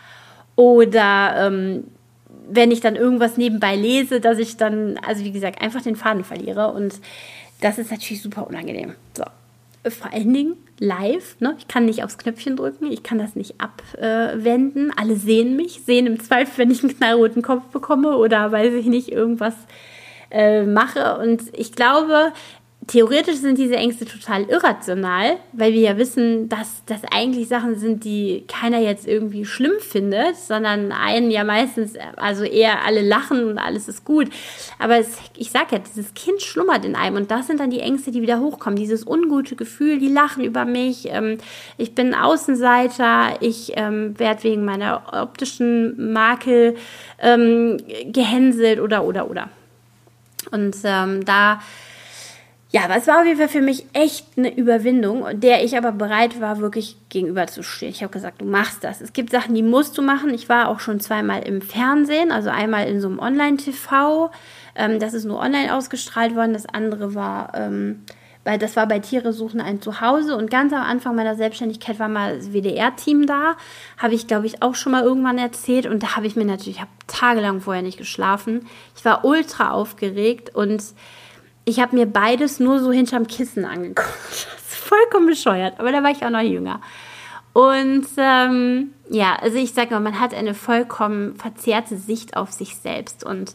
Oder ähm, wenn ich dann irgendwas nebenbei lese, dass ich dann, also wie gesagt, einfach den Faden verliere. Und das ist natürlich super unangenehm. So. Vor allen Dingen live, ne? Ich kann nicht aufs Knöpfchen drücken, ich kann das nicht abwenden. Alle sehen mich, sehen im Zweifel, wenn ich einen knallroten Kopf bekomme oder weiß ich nicht, irgendwas äh, mache. Und ich glaube, theoretisch sind diese Ängste total irrational, weil wir ja wissen, dass das eigentlich Sachen sind, die keiner jetzt irgendwie schlimm findet, sondern einen ja meistens, also eher alle lachen und alles ist gut. Aber es, ich sage ja, dieses Kind schlummert in einem und das sind dann die Ängste, die wieder hochkommen. Dieses ungute Gefühl, die lachen über mich, ähm, ich bin Außenseiter, ich ähm, werde wegen meiner optischen Makel ähm, gehänselt oder, oder, oder. Und ähm, da Ja, aber es war auf jeden Fall für mich echt eine Überwindung, der ich aber bereit war, wirklich gegenüberzustehen. Ich habe gesagt, du machst das. Es gibt Sachen, die musst du machen. Ich war auch schon zweimal im Fernsehen, also einmal in so einem Online-T V. Ähm, das ist nur online ausgestrahlt worden. Das andere war, ähm, weil das war bei Tiere suchen ein Zuhause. Und ganz am Anfang meiner Selbstständigkeit war mal das W D R-Team da. Habe ich, glaube ich, auch schon mal irgendwann erzählt. Und da habe ich mir natürlich, ich habe tagelang vorher nicht geschlafen. Ich war ultra aufgeregt und ich habe mir beides nur so hinterm Kissen angeguckt. Das ist vollkommen bescheuert, aber da war ich auch noch jünger. Und ähm, ja, also ich sage mal, man hat eine vollkommen verzerrte Sicht auf sich selbst. Und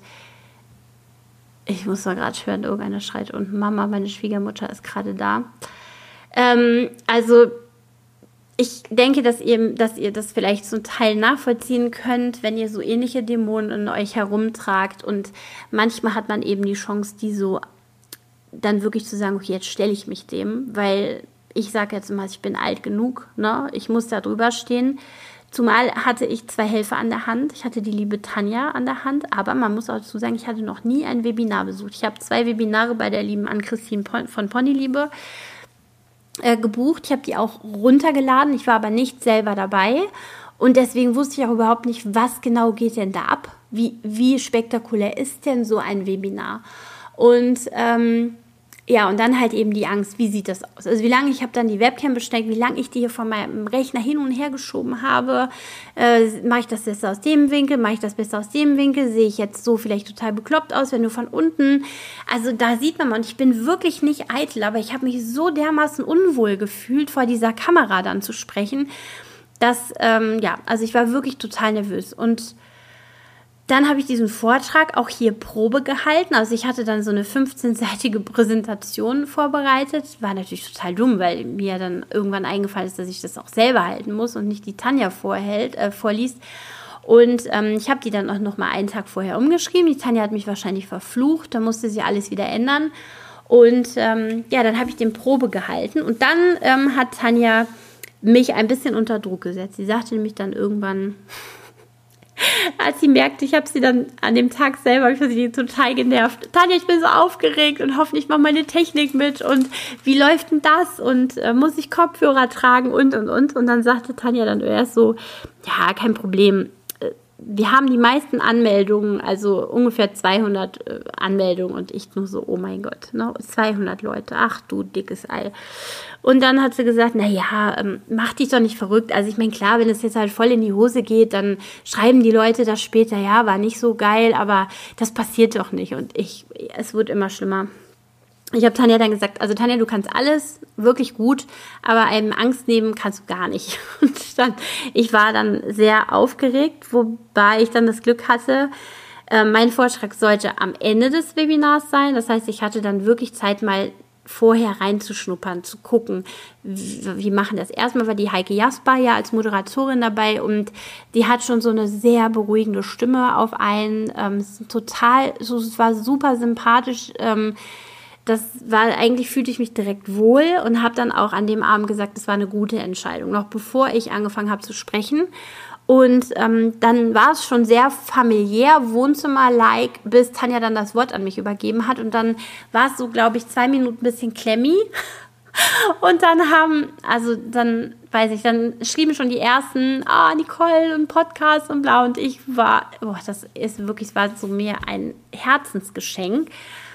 ich muss mal gerade hören, irgendeiner schreit unten, Mama, meine Schwiegermutter ist gerade da. Ähm, also ich denke, dass ihr, dass ihr das vielleicht so einen Teil nachvollziehen könnt, wenn ihr so ähnliche Dämonen in euch herumtragt. Und manchmal hat man eben die Chance, die so dann wirklich zu sagen, okay, jetzt stelle ich mich dem, weil ich sage jetzt immer, ich bin alt genug, ne? Ich muss da drüber stehen. Zumal hatte ich zwei Helfer an der Hand. Ich hatte die liebe Tanja an der Hand, aber man muss auch dazu sagen, ich hatte noch nie ein Webinar besucht. Ich habe zwei Webinare bei der lieben Ann-Christine von Ponyliebe äh, gebucht. Ich habe die auch runtergeladen. Ich war aber nicht selber dabei und deswegen wusste ich auch überhaupt nicht, was genau geht denn da ab? Wie, wie spektakulär ist denn so ein Webinar? Und ähm, Ja, und dann halt eben die Angst, wie sieht das aus? Also wie lange ich habe dann die Webcam besteckt, wie lange ich die hier von meinem Rechner hin und her geschoben habe. Äh, mache ich das besser aus dem Winkel? Mache ich das besser aus dem Winkel? Sehe ich jetzt so vielleicht total bekloppt aus, wenn nur von unten? Also da sieht man mal, und ich bin wirklich nicht eitel, aber ich habe mich so dermaßen unwohl gefühlt, vor dieser Kamera dann zu sprechen, dass, ähm, ja, also ich war wirklich total nervös. Und dann habe ich diesen Vortrag auch hier Probe gehalten. Also ich hatte dann so eine fünfzehnseitige Präsentation vorbereitet. War natürlich total dumm, weil mir dann irgendwann eingefallen ist, dass ich das auch selber halten muss und nicht die Tanja vorhält, äh, vorliest. Und ähm, ich habe die dann auch noch mal einen Tag vorher umgeschrieben. Die Tanja hat mich wahrscheinlich verflucht. Da musste sie alles wieder ändern. Und ähm, ja, dann habe ich den Probe gehalten. Und dann ähm, hat Tanja mich ein bisschen unter Druck gesetzt. Sie sagte nämlich dann irgendwann... Als sie merkte, ich habe sie dann an dem Tag selber, ich war sie total genervt. Tanja, ich bin so aufgeregt und hoffentlich macht meine Technik mit und wie läuft denn das und äh, muss ich Kopfhörer tragen und und und. Und dann sagte Tanja dann erst so, ja, kein Problem. Wir haben die meisten Anmeldungen, also ungefähr zweihundert äh, Anmeldungen und ich nur so, oh mein Gott, ne, zweihundert Leute, ach du dickes Ei. Und dann hat sie gesagt, na ja, ähm, mach dich doch nicht verrückt. Also ich meine, klar, wenn es jetzt halt voll in die Hose geht, dann schreiben die Leute das später, ja, war nicht so geil, aber das passiert doch nicht und ich, es wird immer schlimmer. Ich habe Tanja dann gesagt, also Tanja, du kannst alles wirklich gut, aber einem Angst nehmen kannst du gar nicht. Und dann, ich war dann sehr aufgeregt, wobei ich dann das Glück hatte, äh, mein Vortrag sollte am Ende des Webinars sein. Das heißt, ich hatte dann wirklich Zeit, mal vorher reinzuschnuppern, zu gucken, wie, wie machen das. Erstmal war die Heike Jasper ja als Moderatorin dabei und die hat schon so eine sehr beruhigende Stimme auf einen. Ähm, total, so, es war super sympathisch. Ähm, Das war, eigentlich fühlte ich mich direkt wohl und habe dann auch an dem Abend gesagt, das war eine gute Entscheidung, noch bevor ich angefangen habe zu sprechen. Und ähm, dann war es schon sehr familiär, Wohnzimmer-like, bis Tanja dann das Wort an mich übergeben hat. Und dann war es so, glaube ich, zwei Minuten ein bisschen klemmi. Und dann haben, also dann, weiß ich, dann schrieben schon die ersten, ah, Nicole und Podcast und bla. Und ich war, boah, das ist wirklich, es war so mir ein Herzensgeschenk.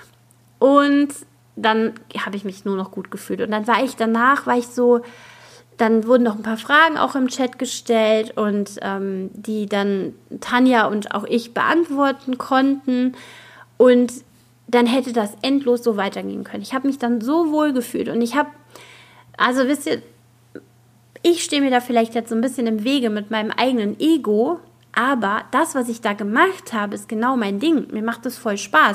Und dann habe ich mich nur noch gut gefühlt. Und dann war ich danach, war ich so, dann wurden noch ein paar Fragen auch im Chat gestellt und ähm, die dann Tanja und auch ich beantworten konnten. Und dann hätte das endlos so weitergehen können. Ich habe mich dann so wohl gefühlt. Und ich habe, also wisst ihr, ich stehe mir da vielleicht jetzt so ein bisschen im Wege mit meinem eigenen Ego. Aber das, was ich da gemacht habe, ist genau mein Ding. Mir macht es voll Spaß.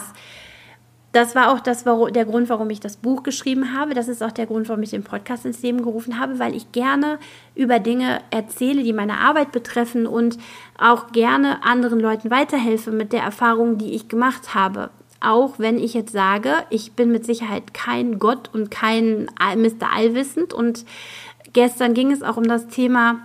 Das war auch das, der Grund, warum ich das Buch geschrieben habe. Das ist auch der Grund, warum ich den Podcast ins Leben gerufen habe, weil ich gerne über Dinge erzähle, die meine Arbeit betreffen und auch gerne anderen Leuten weiterhelfe mit der Erfahrung, die ich gemacht habe. Auch wenn ich jetzt sage, ich bin mit Sicherheit kein Gott und kein Mister Allwissend. Und gestern ging es auch um das Thema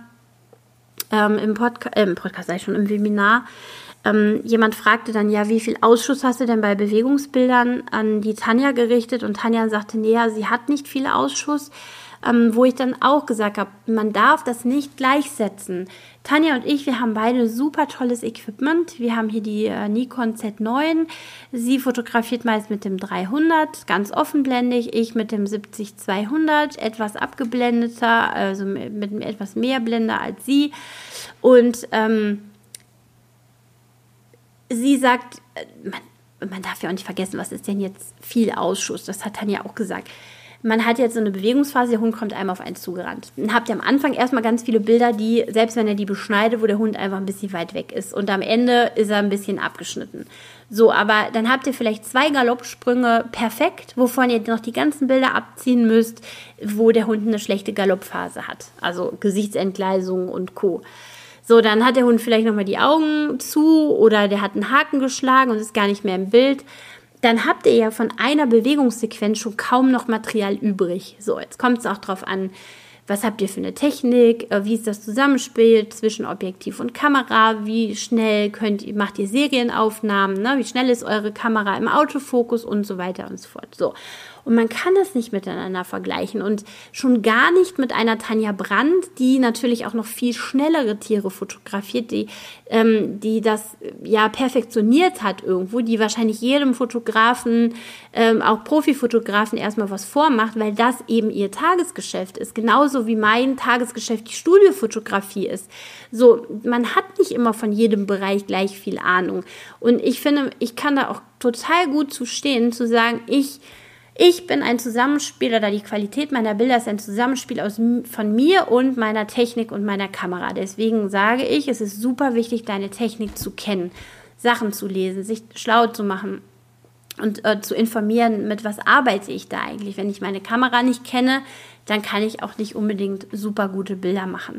ähm, im, Podca- äh, im Podcast, sag ich schon, im Webinar. Ähm, jemand fragte dann, ja, wie viel Ausschuss hast du denn bei Bewegungsbildern an die Tanja gerichtet? Und Tanja sagte, nee, ja, sie hat nicht viel Ausschuss, ähm, wo ich dann auch gesagt habe, man darf das nicht gleichsetzen. Tanja und ich, wir haben beide super tolles Equipment. Wir haben hier die äh, Nikon Z neun. Sie fotografiert meist mit dem dreihundert, ganz offenblendig. Ich mit dem siebzig zweihundert, etwas abgeblendeter, also mit, mit etwas mehr Blende als sie. Und ähm, sie sagt, man, man darf ja auch nicht vergessen, was ist denn jetzt viel Ausschuss? Das hat Tanja auch gesagt. Man hat jetzt so eine Bewegungsphase, der Hund kommt einem auf einen zugerannt. Dann habt ihr am Anfang erstmal ganz viele Bilder, die, selbst wenn er die beschneidet, wo der Hund einfach ein bisschen weit weg ist. Und am Ende ist er ein bisschen abgeschnitten. So, aber dann habt ihr vielleicht zwei Galoppsprünge perfekt, wovon ihr noch die ganzen Bilder abziehen müsst, wo der Hund eine schlechte Galoppphase hat. Also Gesichtsentgleisung und Co. So, dann hat der Hund vielleicht nochmal die Augen zu oder der hat einen Haken geschlagen und ist gar nicht mehr im Bild. Dann habt ihr ja von einer Bewegungssequenz schon kaum noch Material übrig. So, jetzt kommt es auch drauf an, was habt ihr für eine Technik, wie ist das Zusammenspiel zwischen Objektiv und Kamera, wie schnell könnt ihr, macht ihr Serienaufnahmen, ne? Wie schnell ist eure Kamera im Autofokus und so weiter und so fort. So. Und man kann das nicht miteinander vergleichen und schon gar nicht mit einer Tanja Brandt, die natürlich auch noch viel schnellere Tiere fotografiert, die, ähm, die das ja perfektioniert hat irgendwo, die wahrscheinlich jedem Fotografen, ähm, auch Profifotografen erstmal was vormacht, weil das eben ihr Tagesgeschäft ist, genauso wie mein Tagesgeschäft die Studiofotografie ist. So, man hat nicht immer von jedem Bereich gleich viel Ahnung und ich finde, ich kann da auch total gut zu stehen, zu sagen, ich Ich bin ein Zusammenspiel oder die Qualität meiner Bilder ist ein Zusammenspiel aus, von mir und meiner Technik und meiner Kamera. Deswegen sage ich, es ist super wichtig, deine Technik zu kennen, Sachen zu lesen, sich schlau zu machen und äh, zu informieren, mit was arbeite ich da eigentlich. Wenn ich meine Kamera nicht kenne, dann kann ich auch nicht unbedingt super gute Bilder machen.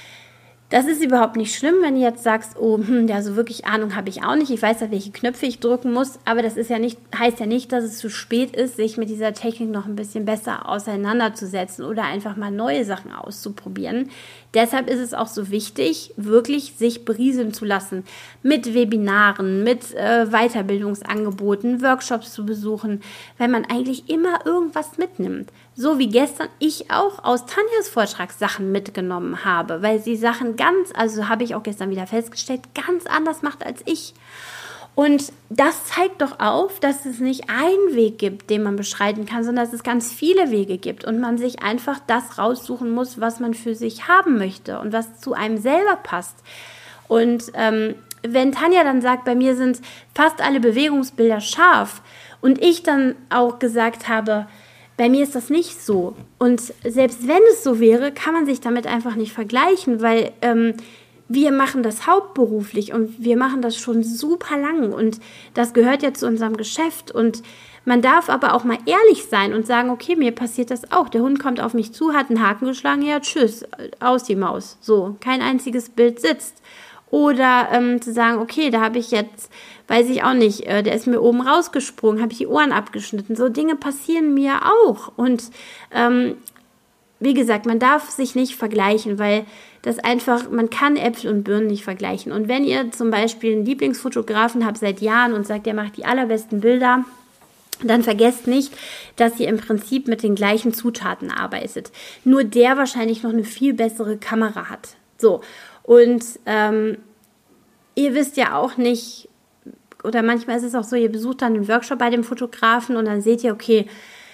Das ist überhaupt nicht schlimm, wenn du jetzt sagst, oh, hm, ja, so wirklich Ahnung habe ich auch nicht. Ich weiß ja, welche Knöpfe ich drücken muss, aber das ist ja nicht, heißt ja nicht, dass es zu spät ist, sich mit dieser Technik noch ein bisschen besser auseinanderzusetzen oder einfach mal neue Sachen auszuprobieren. Deshalb ist es auch so wichtig, wirklich sich berieseln zu lassen mit Webinaren, mit äh, Weiterbildungsangeboten, Workshops zu besuchen, weil man eigentlich immer irgendwas mitnimmt. So wie gestern ich auch aus Tanjas Vortrag Sachen mitgenommen habe, weil sie Sachen ganz, also habe ich auch gestern wieder festgestellt, ganz anders macht als ich. Und das zeigt doch auf, dass es nicht einen Weg gibt, den man beschreiten kann, sondern dass es ganz viele Wege gibt und man sich einfach das raussuchen muss, was man für sich haben möchte und was zu einem selber passt. Und ähm, wenn Tanja dann sagt, bei mir sind fast alle Bewegungsbilder scharf und ich dann auch gesagt habe, bei mir ist das nicht so. Und selbst wenn es so wäre, kann man sich damit einfach nicht vergleichen, weil ähm, wir machen das hauptberuflich und wir machen das schon super lang und das gehört ja zu unserem Geschäft und man darf aber auch mal ehrlich sein und sagen, okay, mir passiert das auch. Der Hund kommt auf mich zu, hat einen Haken geschlagen, ja, tschüss, aus die Maus. So, kein einziges Bild sitzt. Oder ähm, zu sagen, okay, da habe ich jetzt, weiß ich auch nicht, äh, der ist mir oben rausgesprungen, habe ich die Ohren abgeschnitten. So Dinge passieren mir auch. Und ähm, wie gesagt, man darf sich nicht vergleichen, weil das einfach, man kann Äpfel und Birnen nicht vergleichen. Und wenn ihr zum Beispiel einen Lieblingsfotografen habt seit Jahren und sagt, der macht die allerbesten Bilder, dann vergesst nicht, dass ihr im Prinzip mit den gleichen Zutaten arbeitet. Nur der wahrscheinlich noch eine viel bessere Kamera hat. So, und ähm, ihr wisst ja auch nicht, oder manchmal ist es auch so, ihr besucht dann einen Workshop bei dem Fotografen und dann seht ihr, okay,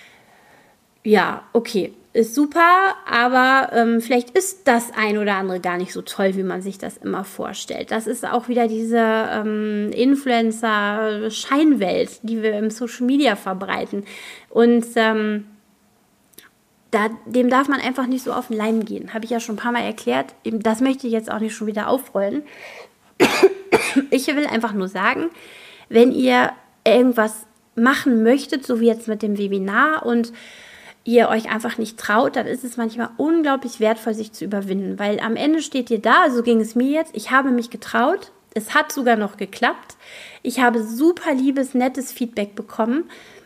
ja, okay, ist super, aber ähm, vielleicht ist das ein oder andere gar nicht so toll, wie man sich das immer vorstellt. Das ist auch wieder diese ähm, Influencer-Scheinwelt, die wir im Social Media verbreiten. Und ähm, da, dem darf man einfach nicht so auf den Leim gehen. Habe ich ja schon ein paar Mal erklärt. Das möchte ich jetzt auch nicht schon wieder aufrollen. Ich will einfach nur sagen, wenn ihr irgendwas machen möchtet, so wie jetzt mit dem Webinar und ihr euch einfach nicht traut, dann ist es manchmal unglaublich wertvoll, sich zu überwinden, weil am Ende steht ihr da, so ging es mir jetzt, ich habe mich getraut, es hat sogar noch geklappt, ich habe super liebes, nettes Feedback bekommen,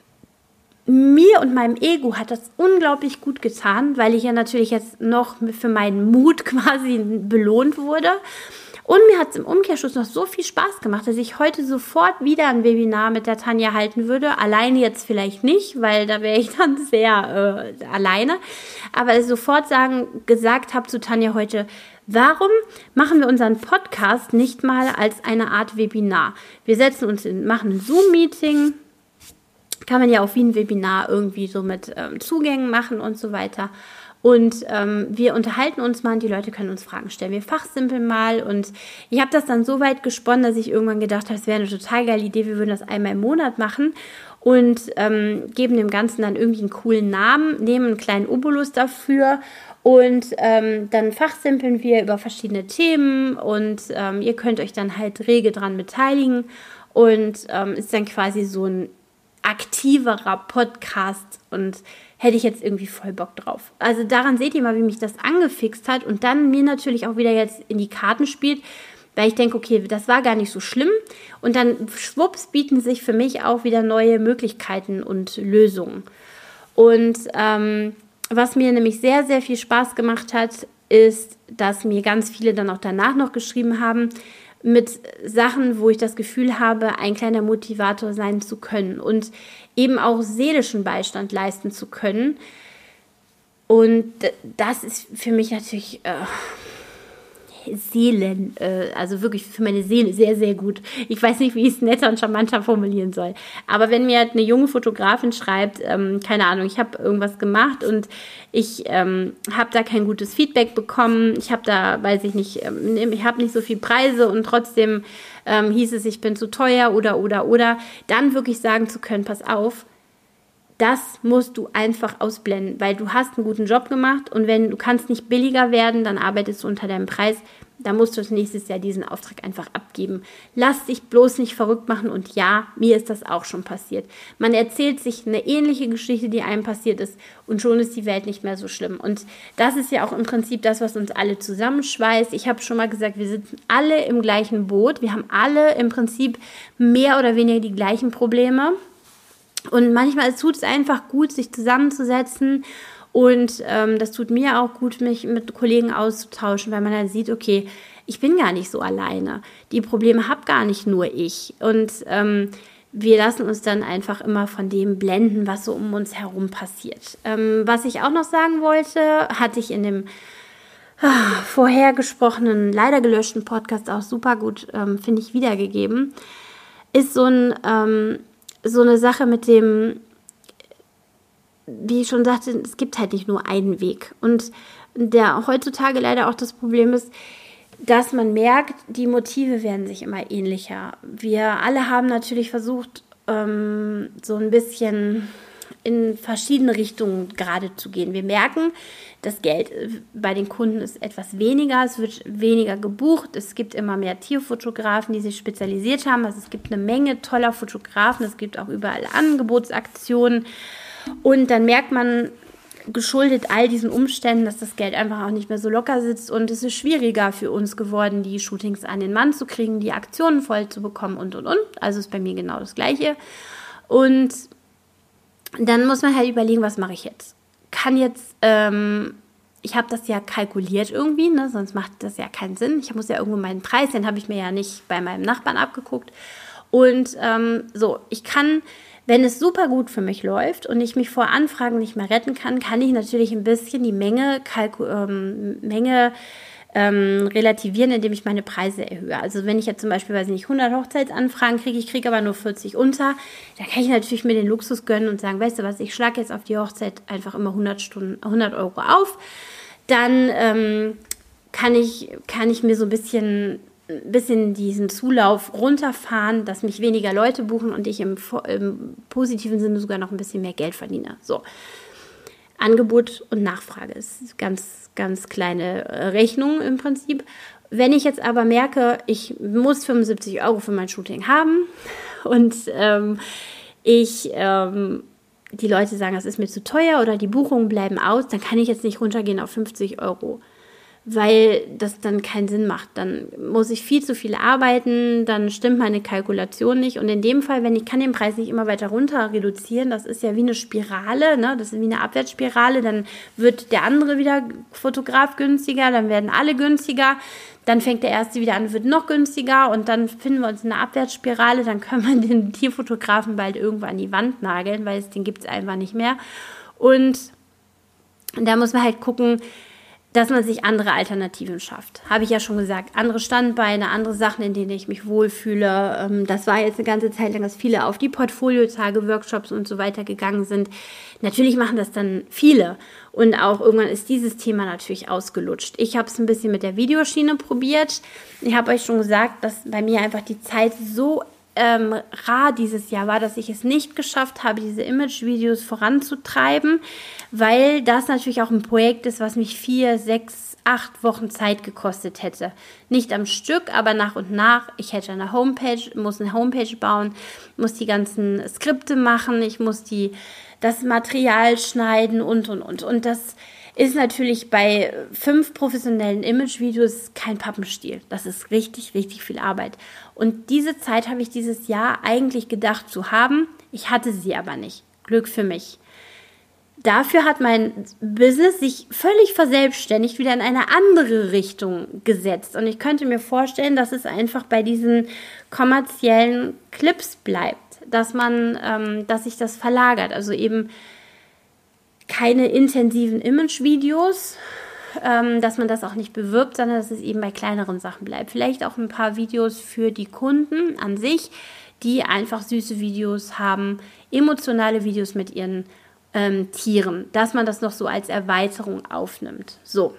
mir und meinem Ego hat das unglaublich gut getan, weil ich ja natürlich jetzt noch für meinen Mut quasi belohnt wurde. Und mir hat es im Umkehrschluss noch so viel Spaß gemacht, dass ich heute sofort wieder ein Webinar mit der Tanja halten würde. Alleine jetzt vielleicht nicht, weil da wäre ich dann sehr äh, alleine. Aber ich sofort sagen, gesagt habe zu Tanja heute, warum machen wir unseren Podcast nicht mal als eine Art Webinar? Wir setzen uns in, machen ein Zoom-Meeting, kann man ja auch wie ein Webinar irgendwie so mit ähm, Zugängen machen und so weiter. Und ähm, wir unterhalten uns mal und die Leute können uns Fragen stellen. Wir fachsimpeln mal und ich habe das dann so weit gesponnen, dass ich irgendwann gedacht habe, es wäre eine total geile Idee, wir würden das einmal im Monat machen und ähm, geben dem Ganzen dann irgendwie einen coolen Namen, nehmen einen kleinen Obolus dafür und ähm, dann fachsimpeln wir über verschiedene Themen und ähm, ihr könnt euch dann halt rege dran beteiligen und ähm, ist dann quasi so ein aktiverer Podcast und hätte ich jetzt irgendwie voll Bock drauf. Also daran seht ihr mal, wie mich das angefixt hat und dann mir natürlich auch wieder jetzt in die Karten spielt, weil ich denke, okay, das war gar nicht so schlimm und dann schwupps bieten sich für mich auch wieder neue Möglichkeiten und Lösungen. Und ähm, was mir nämlich sehr, sehr viel Spaß gemacht hat, ist, dass mir ganz viele dann auch danach noch geschrieben haben, mit Sachen, wo ich das Gefühl habe, ein kleiner Motivator sein zu können und eben auch seelischen Beistand leisten zu können. Und das ist für mich natürlich äh, Seelen, äh, also wirklich für meine Seele sehr, sehr gut. Ich weiß nicht, wie ich es netter und charmanter formulieren soll. Aber wenn mir halt eine junge Fotografin schreibt, ähm, keine Ahnung, ich habe irgendwas gemacht und ich ähm, habe da kein gutes Feedback bekommen, ich habe da, weiß ich nicht, ähm, ich habe nicht so viel Preise und trotzdem ähm, hieß es, ich bin zu teuer oder, oder, oder, dann wirklich sagen zu können, pass auf, das musst du einfach ausblenden, weil du hast einen guten Job gemacht und wenn du kannst nicht billiger werden, dann arbeitest du unter deinem Preis. Da musst du nächstes Jahr diesen Auftrag einfach abgeben. Lass dich bloß nicht verrückt machen und ja, mir ist das auch schon passiert. Man erzählt sich eine ähnliche Geschichte, die einem passiert ist und schon ist die Welt nicht mehr so schlimm. Und das ist ja auch im Prinzip das, was uns alle zusammenschweißt. Ich habe schon mal gesagt, wir sitzen alle im gleichen Boot. Wir haben alle im Prinzip mehr oder weniger die gleichen Probleme. Und manchmal tut es einfach gut, sich zusammenzusetzen und ähm, das tut mir auch gut, mich mit Kollegen auszutauschen, weil man dann sieht, okay, ich bin gar nicht so alleine. Die Probleme habe gar nicht nur ich. Und ähm, wir lassen uns dann einfach immer von dem blenden, was so um uns herum passiert. Ähm, was ich auch noch sagen wollte, hatte ich in dem ah, vorher gesprochenen, leider gelöschten Podcast auch super gut, ähm, finde ich, wiedergegeben, ist so ein... Ähm, so eine Sache mit dem, wie ich schon sagte, es gibt halt nicht nur einen Weg. Und der heutzutage leider auch das Problem ist, dass man merkt, die Motive werden sich immer ähnlicher. Wir alle haben natürlich versucht, ähm, so ein bisschen in verschiedene Richtungen gerade zu gehen. Wir merken, das Geld bei den Kunden ist etwas weniger, es wird weniger gebucht, es gibt immer mehr Tierfotografen, die sich spezialisiert haben, also es gibt eine Menge toller Fotografen, es gibt auch überall Angebotsaktionen und dann merkt man, geschuldet all diesen Umständen, dass das Geld einfach auch nicht mehr so locker sitzt und es ist schwieriger für uns geworden, die Shootings an den Mann zu kriegen, die Aktionen voll zu bekommen und und und, also ist bei mir genau das Gleiche und dann muss man halt überlegen, was mache ich jetzt? Kann jetzt, ähm, ich habe das ja kalkuliert irgendwie, ne? Sonst macht das ja keinen Sinn. Ich muss ja irgendwo meinen Preis, den habe ich mir ja nicht bei meinem Nachbarn abgeguckt. Und ähm, so, ich kann, wenn es super gut für mich läuft und ich mich vor Anfragen nicht mehr retten kann, kann ich natürlich ein bisschen die Menge, kalku- ähm, Menge ähm, relativieren, indem ich meine Preise erhöhe. Also wenn ich jetzt zum Beispiel, weiß ich nicht, hundert Hochzeitsanfragen kriege, ich kriege aber nur vierzig unter, dann kann ich natürlich mir den Luxus gönnen und sagen, weißt du was, ich schlage jetzt auf die Hochzeit einfach immer hundert Stunden, hundert Euro auf. Dann ähm, kann ich, kann ich mir so ein bisschen, ein bisschen diesen Zulauf runterfahren, dass mich weniger Leute buchen und ich im, im positiven Sinne sogar noch ein bisschen mehr Geld verdiene. So. Angebot und Nachfrage ist ganz, ganz kleine Rechnung im Prinzip. Wenn ich jetzt aber merke, ich muss fünfundsiebzig Euro für mein Shooting haben und ähm, ich, ähm, die Leute sagen, das ist mir zu teuer oder die Buchungen bleiben aus, dann kann ich jetzt nicht runtergehen auf fünfzig Euro. Weil das dann keinen Sinn macht. Dann muss ich viel zu viel arbeiten, dann stimmt meine Kalkulation nicht. Und in dem Fall, wenn ich kann den Preis nicht immer weiter runter reduzieren, das ist ja wie eine Spirale, ne? Das ist wie eine Abwärtsspirale, dann wird der andere wieder Fotograf günstiger, dann werden alle günstiger, dann fängt der erste wieder an, wird noch günstiger und dann finden wir uns in einer Abwärtsspirale, dann können wir den Tierfotografen bald irgendwo an die Wand nageln, weil es den gibt es einfach nicht mehr. Und da muss man halt gucken, dass man sich andere Alternativen schafft. Habe ich ja schon gesagt. Andere Standbeine, andere Sachen, in denen ich mich wohlfühle. Das war jetzt eine ganze Zeit lang, dass viele auf die Portfoliotage, Workshops und so weiter gegangen sind. Natürlich machen das dann viele. Und auch irgendwann ist dieses Thema natürlich ausgelutscht. Ich habe es ein bisschen mit der Videoschiene probiert. Ich habe euch schon gesagt, dass bei mir einfach die Zeit so Ähm, rar dieses Jahr war, dass ich es nicht geschafft habe, diese Image-Videos voranzutreiben, weil das natürlich auch ein Projekt ist, was mich vier, sechs, acht Wochen Zeit gekostet hätte. Nicht am Stück, aber nach und nach. Ich hätte eine Homepage, muss eine Homepage bauen, muss die ganzen Skripte machen, ich muss die, das Material schneiden und, und, und. Und das ist natürlich bei fünf professionellen Image-Videos kein Pappenstiel. Das ist richtig, richtig viel Arbeit. Und diese Zeit habe ich dieses Jahr eigentlich gedacht zu haben. Ich hatte sie aber nicht. Glück für mich. dafür hat mein Business sich völlig verselbstständigt, wieder in eine andere Richtung gesetzt. Und ich könnte mir vorstellen, dass es einfach bei diesen kommerziellen Clips bleibt, dass man, ähm, dass sich das verlagert. Also eben keine intensiven Image-Videos, ähm, dass man das auch nicht bewirbt, sondern dass es eben bei kleineren Sachen bleibt. Vielleicht auch ein paar Videos für die Kunden an sich, die einfach süße Videos haben, emotionale Videos mit ihren ähm, Tieren, dass man das noch so als Erweiterung aufnimmt. So.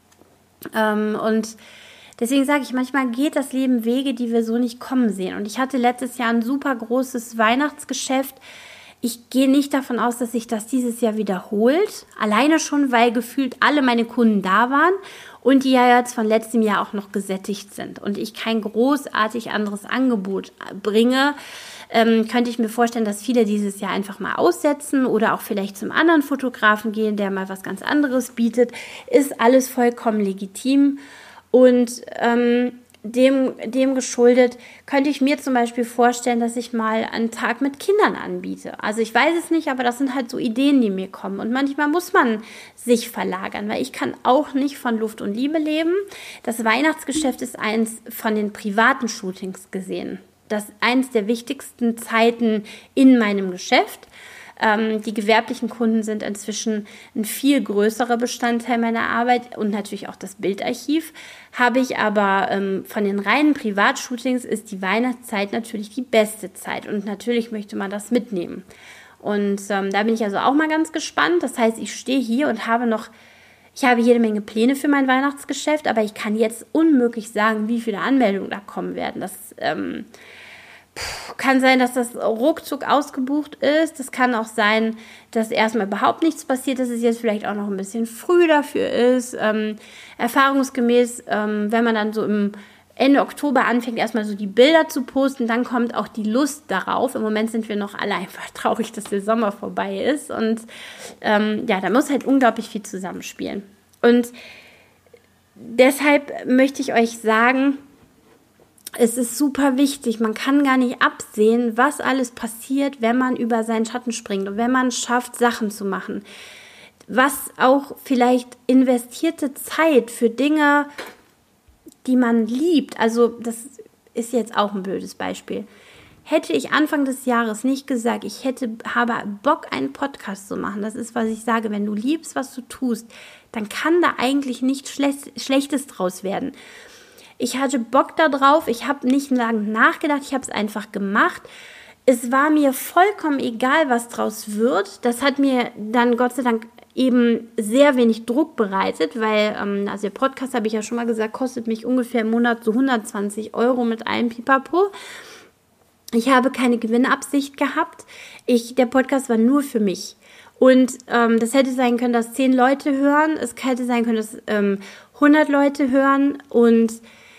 Ähm, und deswegen sage ich, manchmal geht das Leben Wege, die wir so nicht kommen sehen. Und ich hatte letztes Jahr ein super großes Weihnachtsgeschäft. Ich gehe nicht davon aus, dass sich das dieses Jahr wiederholt. Alleine schon, weil gefühlt alle meine Kunden da waren und die ja jetzt von letztem Jahr auch noch gesättigt sind. Und ich kein großartig anderes Angebot bringe, ähm, könnte ich mir vorstellen, dass viele dieses Jahr einfach mal aussetzen oder auch vielleicht zum anderen Fotografen gehen, der mal was ganz anderes bietet. Ist alles vollkommen legitim. Und ähm, dem, dem geschuldet könnte ich mir zum Beispiel vorstellen, dass ich mal einen Tag mit Kindern anbiete. Also ich weiß es nicht, aber das sind halt so Ideen, die mir kommen. Und manchmal muss man sich verlagern, weil ich kann auch nicht von Luft und Liebe leben. Das Weihnachtsgeschäft ist eins von den privaten Shootings gesehen. Das ist eins der wichtigsten Zeiten in meinem Geschäft. Ähm, die gewerblichen Kunden sind inzwischen ein viel größerer Bestandteil meiner Arbeit und natürlich auch das Bildarchiv. Habe ich aber ähm, von den reinen Privatshootings ist die Weihnachtszeit natürlich die beste Zeit und natürlich möchte man das mitnehmen. Und ähm, da bin ich also auch mal ganz gespannt. Das heißt, ich stehe hier und habe noch, ich habe jede Menge Pläne für mein Weihnachtsgeschäft, aber ich kann jetzt unmöglich sagen, wie viele Anmeldungen da kommen werden. Das ähm, kann sein, dass das ruckzuck ausgebucht ist. Das kann auch sein, dass erstmal überhaupt nichts passiert, dass es jetzt vielleicht auch noch ein bisschen früh dafür ist. Ähm, erfahrungsgemäß, ähm, wenn man dann so im Ende Oktober anfängt, erstmal so die Bilder zu posten, dann kommt auch die Lust darauf. Im Moment sind wir noch alle einfach traurig, dass der Sommer vorbei ist. Und ähm, ja, da muss halt unglaublich viel zusammenspielen. Und deshalb möchte ich euch sagen, es ist super wichtig, man kann gar nicht absehen, was alles passiert, wenn man über seinen Schatten springt und wenn man es schafft, Sachen zu machen. Was auch vielleicht investierte Zeit für Dinge, die man liebt, also das ist jetzt auch ein blödes Beispiel. Hätte ich Anfang des Jahres nicht gesagt, ich hätte, habe Bock, einen Podcast zu machen, das ist, was ich sage, wenn du liebst, was du tust, dann kann da eigentlich nichts Schlechtes draus werden. Ich hatte Bock da drauf, ich habe nicht lange nachgedacht, ich habe es einfach gemacht. Es war mir vollkommen egal, was draus wird. Das hat mir dann Gott sei Dank eben sehr wenig Druck bereitet, weil, ähm, also der Podcast, habe ich ja schon mal gesagt, kostet mich ungefähr im Monat so hundertzwanzig Euro mit allem Pipapo. Ich habe keine Gewinnabsicht gehabt. Ich, der Podcast war nur für mich. Und ähm, das hätte sein können, dass zehn Leute hören. Es hätte sein können, dass ähm, hundert Leute hören. Und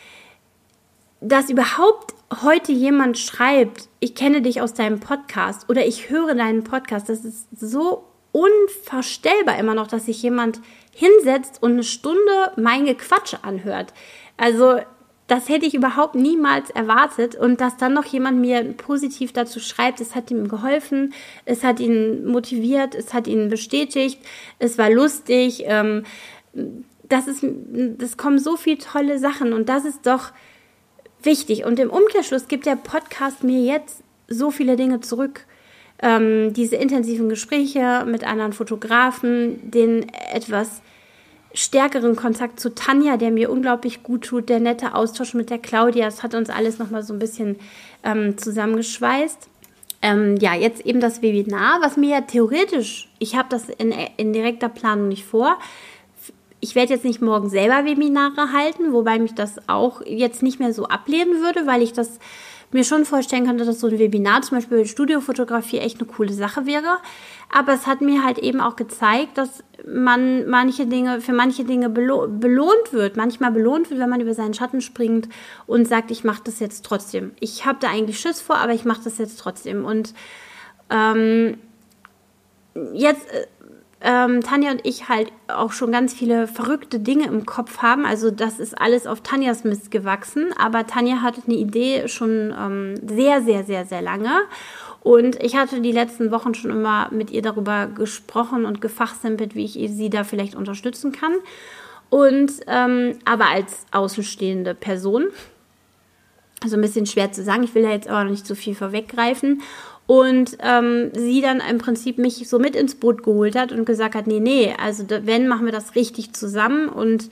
dass überhaupt heute jemand schreibt, ich kenne dich aus deinem Podcast oder ich höre deinen Podcast, das ist so unvorstellbar immer noch, dass sich jemand hinsetzt und eine Stunde mein Gequatsche anhört. Also das hätte ich überhaupt niemals erwartet und dass dann noch jemand mir positiv dazu schreibt, es hat ihm geholfen, es hat ihn motiviert, es hat ihn bestätigt, es war lustig, ähm, das ist, das kommen so viele tolle Sachen und das ist doch wichtig. Und im Umkehrschluss gibt der Podcast mir jetzt so viele Dinge zurück. Ähm, diese intensiven Gespräche mit anderen Fotografen, den etwas stärkeren Kontakt zu Tanja, der mir unglaublich gut tut, der nette Austausch mit der Claudia, das hat uns alles nochmal so ein bisschen ähm, zusammengeschweißt. Ähm, ja, jetzt eben das Webinar, was mir ja theoretisch, ich habe das in, in direkter Planung nicht vor. Ich werde jetzt nicht morgen selber Webinare halten, wobei mich das auch jetzt nicht mehr so ablehnen würde, weil ich das mir schon vorstellen könnte, dass so ein Webinar zum Beispiel mit Studiofotografie echt eine coole Sache wäre. Aber es hat mir halt eben auch gezeigt, dass man manche Dinge, für manche Dinge belo- belohnt wird, manchmal belohnt wird, wenn man über seinen Schatten springt und sagt, ich mache das jetzt trotzdem. Ich habe da eigentlich Schiss vor, aber ich mache das jetzt trotzdem. Und ähm, jetzt... Äh, Ähm, Tanja und ich halt auch schon ganz viele verrückte Dinge im Kopf haben. Also das ist alles auf Tanjas Mist gewachsen. Aber Tanja hatte eine Idee schon ähm, sehr, sehr, sehr, sehr lange. Und ich hatte die letzten Wochen schon immer mit ihr darüber gesprochen und gefachsimpelt, wie ich sie da vielleicht unterstützen kann. Und ähm, aber als außenstehende Person, also ein bisschen schwer zu sagen, ich will da jetzt aber noch nicht so viel vorweggreifen. Und ähm, sie dann im Prinzip mich so mit ins Boot geholt hat und gesagt hat, nee, nee, also da, wenn, machen wir das richtig zusammen. Und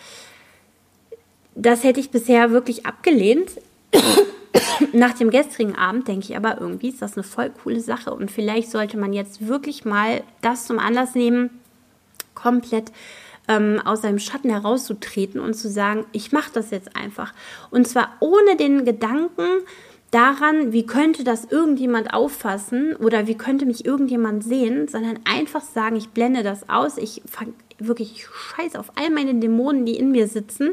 das hätte ich bisher wirklich abgelehnt. Nach dem gestrigen Abend denke ich aber, irgendwie ist das eine voll coole Sache. Und vielleicht sollte man jetzt wirklich mal das zum Anlass nehmen, komplett ähm, aus seinem Schatten herauszutreten und zu sagen, ich mache das jetzt einfach. Und zwar ohne den Gedanken daran, wie könnte das irgendjemand auffassen oder wie könnte mich irgendjemand sehen, sondern einfach sagen, ich blende das aus, ich fange wirklich, ich scheiße auf all meine Dämonen, die in mir sitzen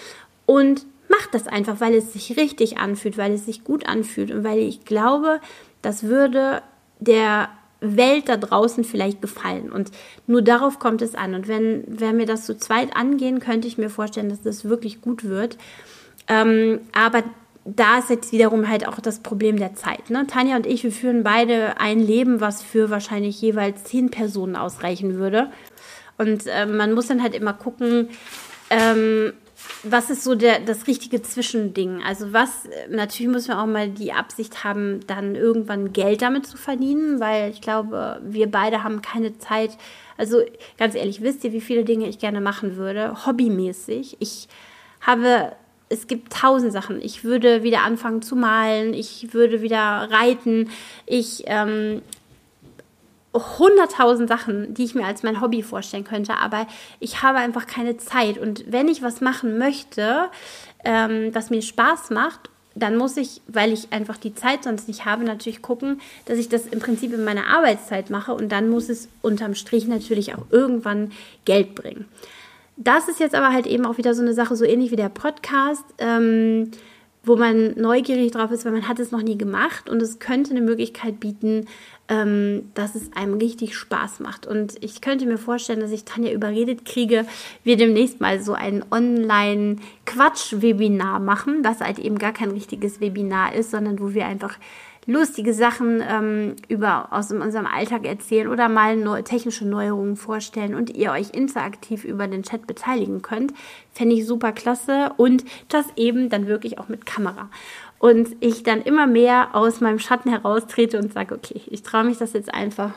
und mache das einfach, weil es sich richtig anfühlt, weil es sich gut anfühlt und weil ich glaube, das würde der Welt da draußen vielleicht gefallen und nur darauf kommt es an und wenn, wenn wir das zu zweit angehen, könnte ich mir vorstellen, dass das wirklich gut wird, ähm, aber da ist jetzt wiederum halt auch das Problem der Zeit. Ne? Tanja und ich, wir führen beide ein Leben, was für wahrscheinlich jeweils zehn Personen ausreichen würde. Und äh, man muss dann halt immer gucken, ähm, was ist so der, das richtige Zwischending. Also was, natürlich müssen wir auch mal die Absicht haben, dann irgendwann Geld damit zu verdienen, weil ich glaube, wir beide haben keine Zeit. Also ganz ehrlich, wisst ihr, wie viele Dinge ich gerne machen würde? Hobbymäßig. Ich habe... Es gibt tausend Sachen. Ich würde wieder anfangen zu malen. Ich würde wieder reiten. Ich, ähm, hunderttausend Sachen, die ich mir als mein Hobby vorstellen könnte. Aber ich habe einfach keine Zeit. Und wenn ich was machen möchte, ähm, was mir Spaß macht, dann muss ich, weil ich einfach die Zeit sonst nicht habe, natürlich gucken, dass ich das im Prinzip in meiner Arbeitszeit mache. Und dann muss es unterm Strich natürlich auch irgendwann Geld bringen. Das ist jetzt aber halt eben auch wieder so eine Sache, so ähnlich wie der Podcast, ähm, wo man neugierig drauf ist, weil man hat es noch nie gemacht und es könnte eine Möglichkeit bieten, ähm, dass es einem richtig Spaß macht. Und ich könnte mir vorstellen, dass ich Tanja überredet kriege, wir demnächst mal so ein Online-Quatsch-Webinar machen, was halt eben gar kein richtiges Webinar ist, sondern wo wir einfach lustige Sachen ähm, über aus unserem Alltag erzählen oder mal neu, technische Neuerungen vorstellen und ihr euch interaktiv über den Chat beteiligen könnt, fände ich super klasse und das eben dann wirklich auch mit Kamera. Und ich dann immer mehr aus meinem Schatten heraustrete und sage, okay, ich traue mich das jetzt einfach.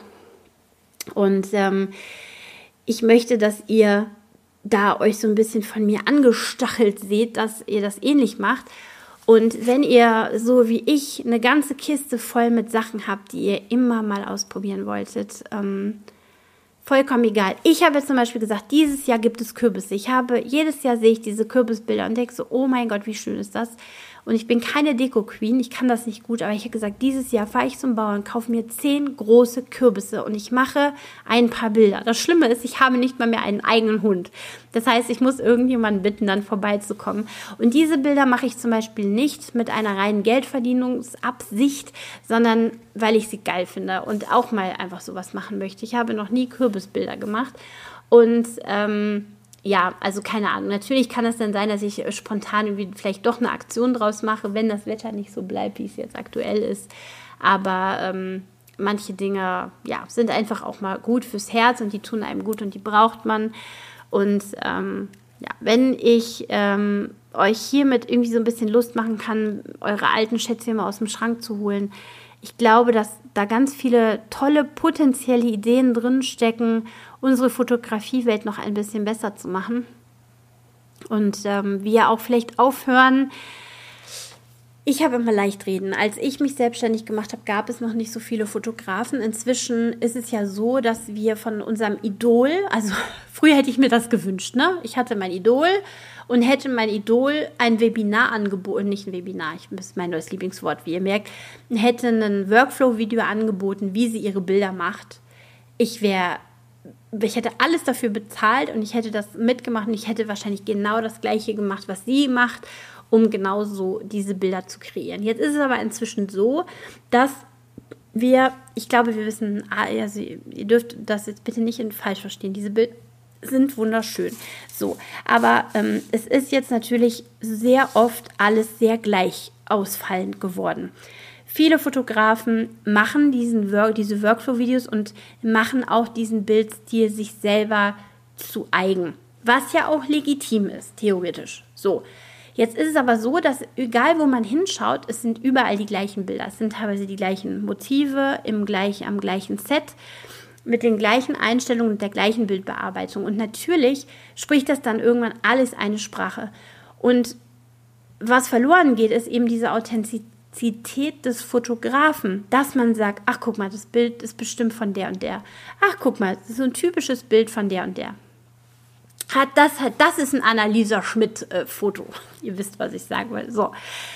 Und ähm, ich möchte, dass ihr da euch so ein bisschen von mir angestachelt seht, dass ihr das ähnlich macht. Und wenn ihr, so wie ich, eine ganze Kiste voll mit Sachen habt, die ihr immer mal ausprobieren wolltet, ähm, vollkommen egal. Ich habe jetzt zum Beispiel gesagt, dieses Jahr gibt es Kürbisse. Ich habe, jedes Jahr sehe ich diese Kürbisbilder und denke so, oh mein Gott, wie schön ist das? Und ich bin keine Deko-Queen, ich kann das nicht gut, aber ich habe gesagt, dieses Jahr fahre ich zum Bauern, kaufe mir zehn große Kürbisse und ich mache ein paar Bilder. Das Schlimme ist, ich habe nicht mal mehr einen eigenen Hund. Das heißt, ich muss irgendjemanden bitten, dann vorbeizukommen. Und diese Bilder mache ich zum Beispiel nicht mit einer reinen Geldverdienungsabsicht, sondern weil ich sie geil finde und auch mal einfach sowas machen möchte. Ich habe noch nie Kürbisbilder gemacht und ähm, ja, also keine Ahnung. Natürlich kann es dann sein, dass ich spontan irgendwie vielleicht doch eine Aktion draus mache, wenn das Wetter nicht so bleibt, wie es jetzt aktuell ist. Aber ähm, manche Dinge, ja, sind einfach auch mal gut fürs Herz und die tun einem gut und die braucht man. Und ähm, ja, wenn ich ähm, euch hiermit irgendwie so ein bisschen Lust machen kann, eure alten Schätzchen mal aus dem Schrank zu holen, ich glaube, dass da ganz viele tolle potenzielle Ideen drin stecken, unsere Fotografiewelt noch ein bisschen besser zu machen. Und ähm, wir auch vielleicht aufhören. Ich habe immer leicht reden. Als ich mich selbstständig gemacht habe, gab es noch nicht so viele Fotografen. Inzwischen ist es ja so, dass wir von unserem Idol, also früher hätte ich mir das gewünscht, ne? Ich hatte mein Idol und hätte mein Idol ein Webinar angeboten, nicht ein Webinar, ich das ist mein neues Lieblingswort, wie ihr merkt, hätte ein Workflow-Video angeboten, wie sie ihre Bilder macht. Ich wäre Ich hätte alles dafür bezahlt und ich hätte das mitgemacht und ich hätte wahrscheinlich genau das Gleiche gemacht, was sie macht, um genauso diese Bilder zu kreieren. Jetzt ist es aber inzwischen so, dass wir, ich glaube, wir wissen, also ihr dürft das jetzt bitte nicht falsch verstehen, diese Bilder sind wunderschön. So, aber ähm, es ist jetzt natürlich sehr oft alles sehr gleich ausfallend geworden. viele Fotografen machen diesen Work, diese Workflow-Videos und machen auch diesen Bildstil sich selber zu eigen, was ja auch legitim ist, theoretisch. So, jetzt ist es aber so, dass egal wo man hinschaut, es sind überall die gleichen Bilder, es sind teilweise die gleichen Motive im gleich, am gleichen Set, mit den gleichen Einstellungen und der gleichen Bildbearbeitung. Und natürlich spricht das dann irgendwann alles eine Sprache. Und was verloren geht, ist eben diese Authentizität des Fotografen, dass man sagt, ach guck mal, das Bild ist bestimmt von der und der. Ach guck mal, das ist so ein typisches Bild von der und der. Hat das, hat, das ist ein Annalisa Schmidt-Foto. Äh, Ihr wisst, was ich sagen will. So.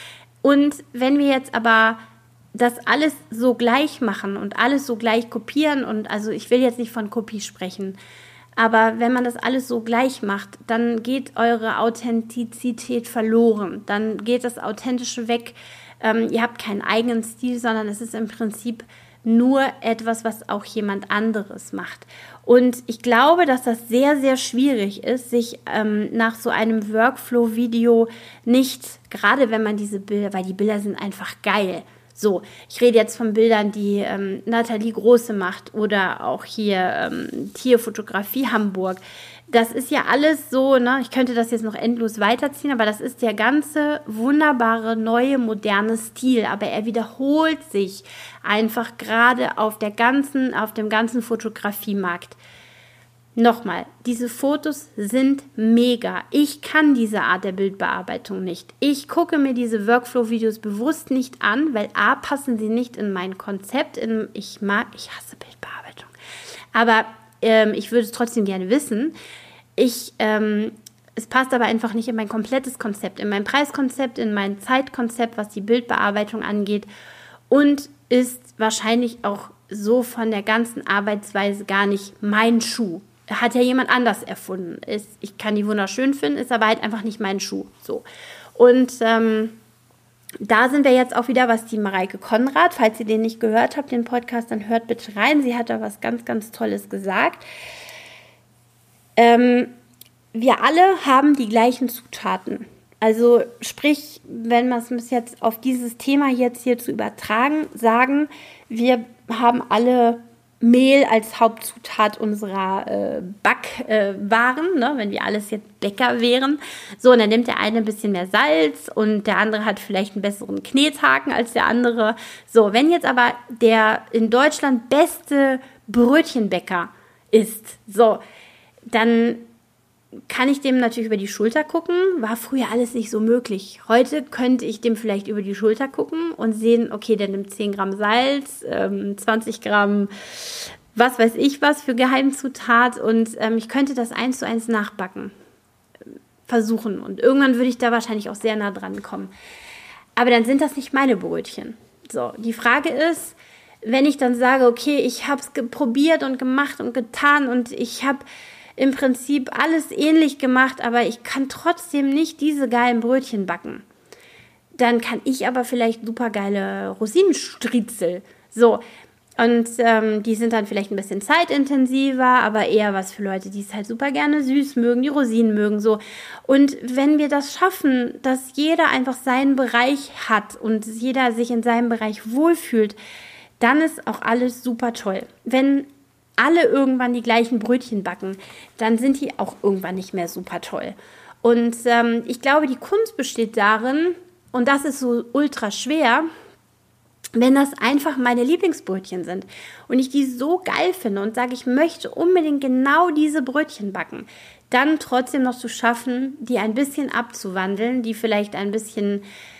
Und wenn wir jetzt aber das alles so gleich machen und alles so gleich kopieren und also ich will jetzt nicht von Kopie sprechen, aber wenn man das alles so gleich macht, dann geht eure Authentizität verloren, dann geht das Authentische weg, ähm, ihr habt keinen eigenen Stil, sondern es ist im Prinzip nur etwas, was auch jemand anderes macht. Und ich glaube, dass das sehr, sehr schwierig ist, sich ähm, nach so einem Workflow-Video nicht, gerade wenn man diese Bilder, weil die Bilder sind einfach geil. So, ich rede jetzt von Bildern, die ähm, Nathalie Große macht oder auch hier ähm, Tierfotografie Hamburg. Das ist ja alles so, ne? Ich könnte das jetzt noch endlos weiterziehen, aber das ist der ganze wunderbare, neue, moderne Stil. Aber er wiederholt sich einfach gerade auf der ganzen, auf dem ganzen Fotografiemarkt. Nochmal, diese Fotos sind mega. Ich kann diese Art der Bildbearbeitung nicht. Ich gucke mir diese Workflow-Videos bewusst nicht an, weil a, passen sie nicht in mein Konzept. In, ich mag, ich hasse Bildbearbeitung. Aber ähm, ich würde es trotzdem gerne wissen. Ich, ähm, es passt aber einfach nicht in mein komplettes Konzept, in mein Preiskonzept, in mein Zeitkonzept, was die Bildbearbeitung angeht. Und ist wahrscheinlich auch so von der ganzen Arbeitsweise gar nicht mein Schuh. Hat ja jemand anders erfunden. Ist, ich kann die wunderschön finden, ist aber halt einfach nicht mein Schuh. So. Und ähm, da sind wir jetzt auch wieder, was die Mareike Konrad, falls ihr den nicht gehört habt, den Podcast, dann hört bitte rein. Sie hat da was ganz, ganz Tolles gesagt. Ähm, wir alle haben die gleichen Zutaten. Also sprich, wenn man es jetzt auf dieses Thema jetzt hier zu übertragen, sagen, wir haben alle Mehl als Hauptzutat unserer äh, Backwaren, äh, ne? Wenn wir alles jetzt Bäcker wären. So, und dann nimmt der eine ein bisschen mehr Salz und der andere hat vielleicht einen besseren Knethaken als der andere. So, wenn jetzt aber der in Deutschland beste Brötchenbäcker ist, so, dann kann ich dem natürlich über die Schulter gucken. War früher alles nicht so möglich. Heute könnte ich dem vielleicht über die Schulter gucken und sehen, okay, der nimmt zehn Gramm Salz, ähm, zwanzig Gramm, was weiß ich was für Geheimzutat und ähm, ich könnte das eins zu eins nachbacken. Versuchen. Und irgendwann würde ich da wahrscheinlich auch sehr nah dran kommen. Aber dann sind das nicht meine Brötchen. So, die Frage ist, wenn ich dann sage, okay, ich habe es probiert und gemacht und getan und ich habe im Prinzip alles ähnlich gemacht, aber ich kann trotzdem nicht diese geilen Brötchen backen. Dann kann ich aber vielleicht super geile Rosinenstriezel. So, und ähm, die sind dann vielleicht ein bisschen zeitintensiver, aber eher was für Leute, die es halt super gerne süß mögen, die Rosinen mögen, so. Und wenn wir das schaffen, dass jeder einfach seinen Bereich hat und jeder sich in seinem Bereich wohlfühlt, dann ist auch alles super toll. Wenn alle irgendwann die gleichen Brötchen backen, dann sind die auch irgendwann nicht mehr super toll. Und ähm, ich glaube, die Kunst besteht darin, und das ist so ultra schwer, wenn das einfach meine Lieblingsbrötchen sind und ich die so geil finde und sage, ich möchte unbedingt genau diese Brötchen backen, dann trotzdem noch zu schaffen, die ein bisschen abzuwandeln, die vielleicht ein bisschen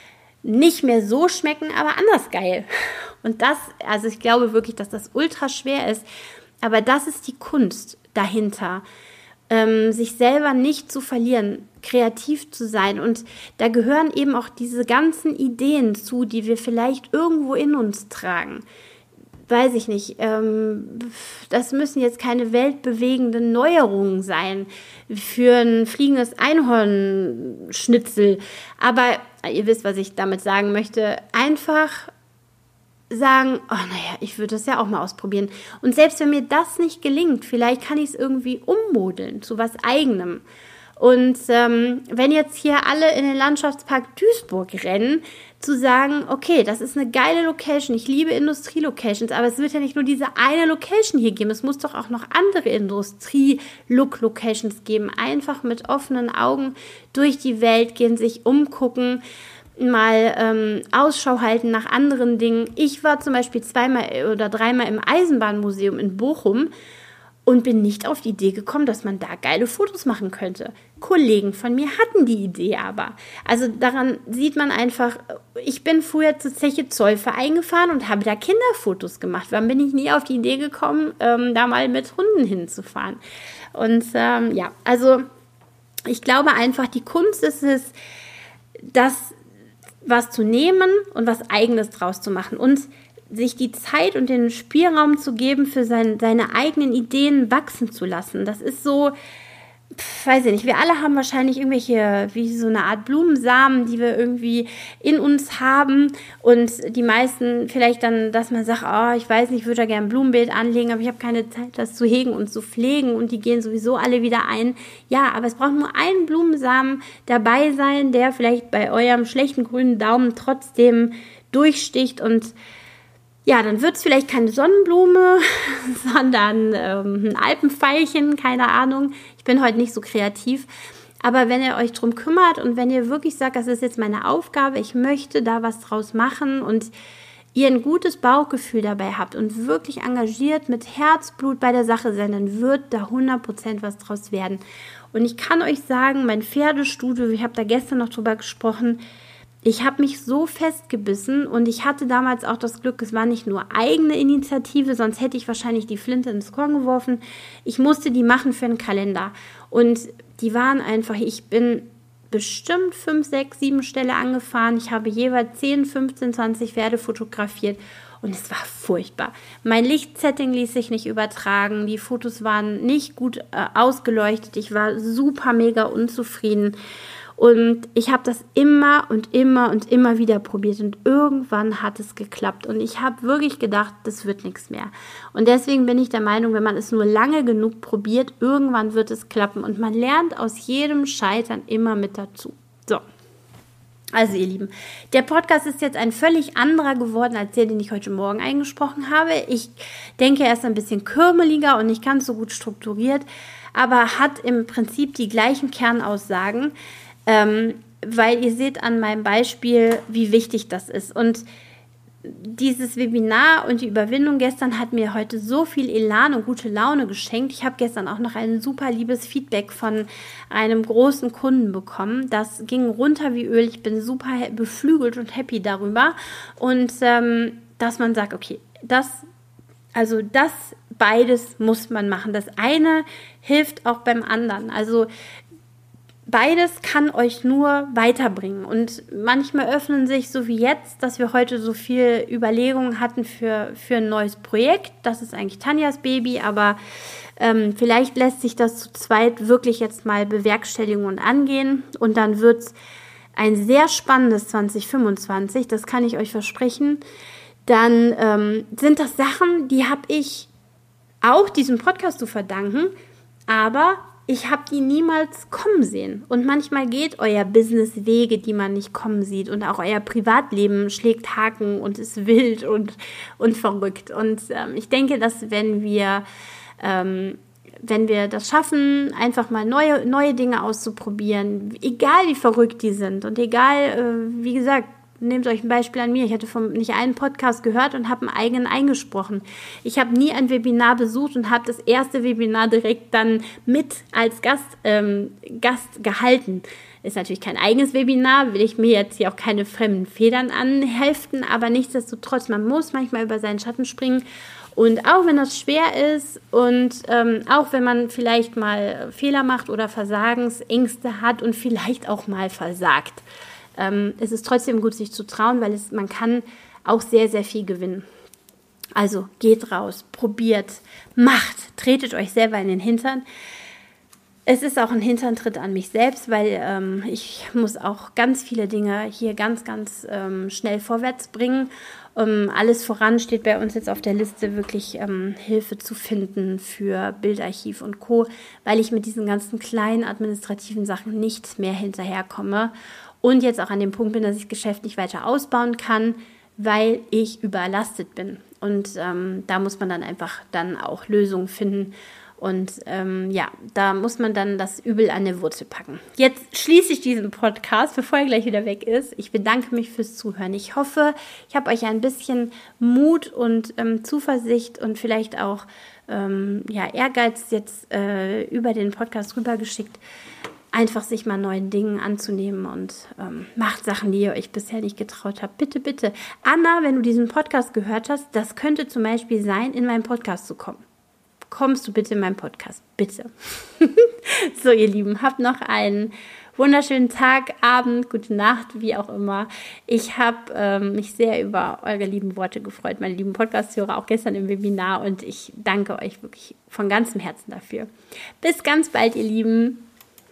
nicht mehr so schmecken, aber anders geil. Und das, also ich glaube wirklich, dass das ultra schwer ist, aber das ist die Kunst dahinter, ähm, sich selber nicht zu verlieren, kreativ zu sein. Und da gehören eben auch diese ganzen Ideen zu, die wir vielleicht irgendwo in uns tragen. Weiß ich nicht, ähm, das müssen jetzt keine weltbewegenden Neuerungen sein für ein fliegendes Einhornschnitzel. Aber ihr wisst, was ich damit sagen möchte. Einfach sagen, oh naja, ich würde das ja auch mal ausprobieren. Und selbst wenn mir das nicht gelingt, vielleicht kann ich es irgendwie ummodeln zu was Eigenem. Und ähm, wenn jetzt hier alle in den Landschaftspark Duisburg rennen, zu sagen, okay, das ist eine geile Location, ich liebe Industrie-Locations, aber es wird ja nicht nur diese eine Location hier geben, es muss doch auch noch andere Industrie-Look-Locations geben. Einfach mit offenen Augen durch die Welt gehen, sich umgucken, mal ähm, Ausschau halten nach anderen Dingen. Ich war zum Beispiel zweimal oder dreimal im Eisenbahnmuseum in Bochum und bin nicht auf die Idee gekommen, dass man da geile Fotos machen könnte. Kollegen von mir hatten die Idee aber. Also daran sieht man einfach, ich bin früher zur Zeche Zollverein gefahren und habe da Kinderfotos gemacht. Warum bin ich nie auf die Idee gekommen, ähm, da mal mit Hunden hinzufahren? Und ähm, ja, also ich glaube einfach, die Kunst ist es, das was zu nehmen und was Eigenes draus zu machen und sich die Zeit und den Spielraum zu geben, für sein, seine eigenen Ideen wachsen zu lassen. Das ist so, pf, weiß ich nicht, wir alle haben wahrscheinlich irgendwelche, wie so eine Art Blumensamen, die wir irgendwie in uns haben und die meisten vielleicht dann, dass man sagt, oh, ich weiß nicht, ich würde da gerne ein Blumenbeet anlegen, aber ich habe keine Zeit, das zu hegen und zu pflegen und die gehen sowieso alle wieder ein. Ja, aber es braucht nur ein Blumensamen dabei sein, der vielleicht bei eurem schlechten grünen Daumen trotzdem durchsticht und ja, dann wird es vielleicht keine Sonnenblume, sondern ähm, ein Alpenveilchen, keine Ahnung. Ich bin heute nicht so kreativ. Aber wenn ihr euch drum kümmert und wenn ihr wirklich sagt, das ist jetzt meine Aufgabe, ich möchte da was draus machen und ihr ein gutes Bauchgefühl dabei habt und wirklich engagiert mit Herzblut bei der Sache seid, dann wird da hundert Prozent was draus werden. Und ich kann euch sagen, mein Pferdestudio, ich habe da gestern noch drüber gesprochen, ich habe mich so festgebissen und ich hatte damals auch das Glück, es war nicht nur eigene Initiative, sonst hätte ich wahrscheinlich die Flinte ins Korn geworfen. Ich musste die machen für einen Kalender und die waren einfach, ich bin bestimmt fünf, sechs, sieben Ställe angefahren. Ich habe jeweils zehn, fünfzehn, zwanzig Pferde fotografiert und es war furchtbar. Mein Lichtsetting ließ sich nicht übertragen, die Fotos waren nicht gut äh, ausgeleuchtet, ich war super mega unzufrieden. Und ich habe das immer und immer und immer wieder probiert und irgendwann hat es geklappt und ich habe wirklich gedacht, das wird nichts mehr. Und deswegen bin ich der Meinung, wenn man es nur lange genug probiert, irgendwann wird es klappen und man lernt aus jedem Scheitern immer mit dazu. So, also ihr Lieben, der Podcast ist jetzt ein völlig anderer geworden als der, den ich heute Morgen eingesprochen habe. Ich denke, er ist ein bisschen kürmeliger und nicht ganz so gut strukturiert, aber hat im Prinzip die gleichen Kernaussagen. Ähm, weil ihr seht an meinem Beispiel, wie wichtig das ist. Und dieses Webinar und die Überwindung gestern hat mir heute so viel Elan und gute Laune geschenkt. Ich habe gestern auch noch ein super liebes Feedback von einem großen Kunden bekommen. Das ging runter wie Öl. Ich bin super beflügelt und happy darüber. Und ähm, dass man sagt, okay, das, also das beides muss man machen. Das eine hilft auch beim anderen. Also beides kann euch nur weiterbringen und manchmal öffnen sich, so wie jetzt, dass wir heute so viel Überlegungen hatten für, für ein neues Projekt. Das ist eigentlich Tanjas Baby, aber ähm, vielleicht lässt sich das zu zweit wirklich jetzt mal bewerkstelligen und angehen und dann wird es ein sehr spannendes zwanzig fünfundzwanzig, das kann ich euch versprechen. Dann ähm, sind das Sachen, die habe ich auch diesem Podcast zu verdanken, aber ich habe die niemals kommen sehen. Und manchmal geht euer Business Wege, die man nicht kommen sieht. Und auch euer Privatleben schlägt Haken und ist wild und, und verrückt. Und ähm, ich denke, dass wenn wir, ähm, wenn wir das schaffen, einfach mal neue, neue Dinge auszuprobieren, egal wie verrückt die sind und egal, äh, wie gesagt, nehmt euch ein Beispiel an mir. Ich hatte vom nicht einen Podcast gehört und habe einen eigenen eingesprochen. Ich habe nie ein Webinar besucht und habe das erste Webinar direkt dann mit als Gast, ähm, Gast gehalten. Ist natürlich kein eigenes Webinar, will ich mir jetzt hier auch keine fremden Federn anheften, aber nichtsdestotrotz, man muss manchmal über seinen Schatten springen. Und auch wenn das schwer ist und ähm, auch wenn man vielleicht mal Fehler macht oder Versagensängste hat und vielleicht auch mal versagt, Ähm, es ist trotzdem gut, sich zu trauen, weil es, man kann auch sehr, sehr viel gewinnen. Also geht raus, probiert, macht, tretet euch selber in den Hintern. es ist auch ein Hinterntritt an mich selbst, weil ähm, ich muss auch ganz viele Dinge hier ganz, ganz ähm, schnell vorwärts bringen. Um, alles voran steht bei uns jetzt auf der Liste, wirklich ähm, Hilfe zu finden für Bildarchiv und Co., weil ich mit diesen ganzen kleinen administrativen Sachen nicht mehr hinterherkomme und jetzt auch an dem Punkt bin, dass ich das Geschäft nicht weiter ausbauen kann, weil ich überlastet bin. Und ähm, da muss man dann einfach dann auch Lösungen finden. Und ähm, ja, da muss man dann das Übel an der Wurzel packen. Jetzt schließe ich diesen Podcast, bevor er gleich wieder weg ist. Ich bedanke mich fürs Zuhören. Ich hoffe, ich habe euch ein bisschen Mut und ähm, Zuversicht und vielleicht auch ähm, ja, Ehrgeiz jetzt äh, über den Podcast rübergeschickt, einfach sich mal neuen Dingen anzunehmen und ähm, macht Sachen, die ihr euch bisher nicht getraut habt. Bitte, bitte. Anna, wenn du diesen Podcast gehört hast, das könnte zum Beispiel sein, in meinen Podcast zu kommen. Kommst du bitte in meinen Podcast? Bitte. So, ihr Lieben, habt noch einen wunderschönen Tag, Abend, gute Nacht, wie auch immer. Ich habe ähm, mich sehr über eure lieben Worte gefreut, meine lieben Podcast-Hörer, auch gestern im Webinar. Und ich danke euch wirklich von ganzem Herzen dafür. Bis ganz bald, ihr Lieben.